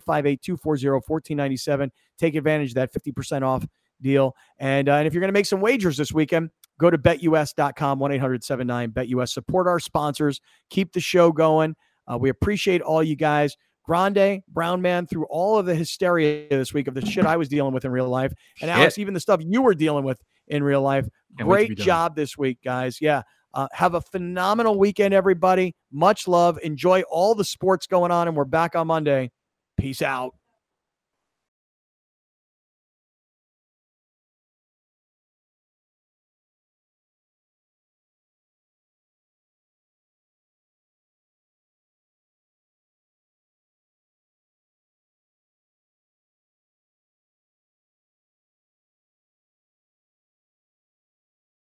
858-240-1497. Take advantage of that 50% off deal. And if you're going to make some wagers this weekend, go to betus.com, 1-800-79-BETUS. Support our sponsors. Keep the show going. We appreciate all you guys. Grande, Brown Man, through all of the hysteria this week of the shit I was dealing with in real life. And Alex, even the stuff you were dealing with in real life. Can't wait to be Great done. job this week, guys. Yeah. Have a phenomenal weekend, everybody. Much love. Enjoy all the sports going on, and we're back on Monday. Peace out.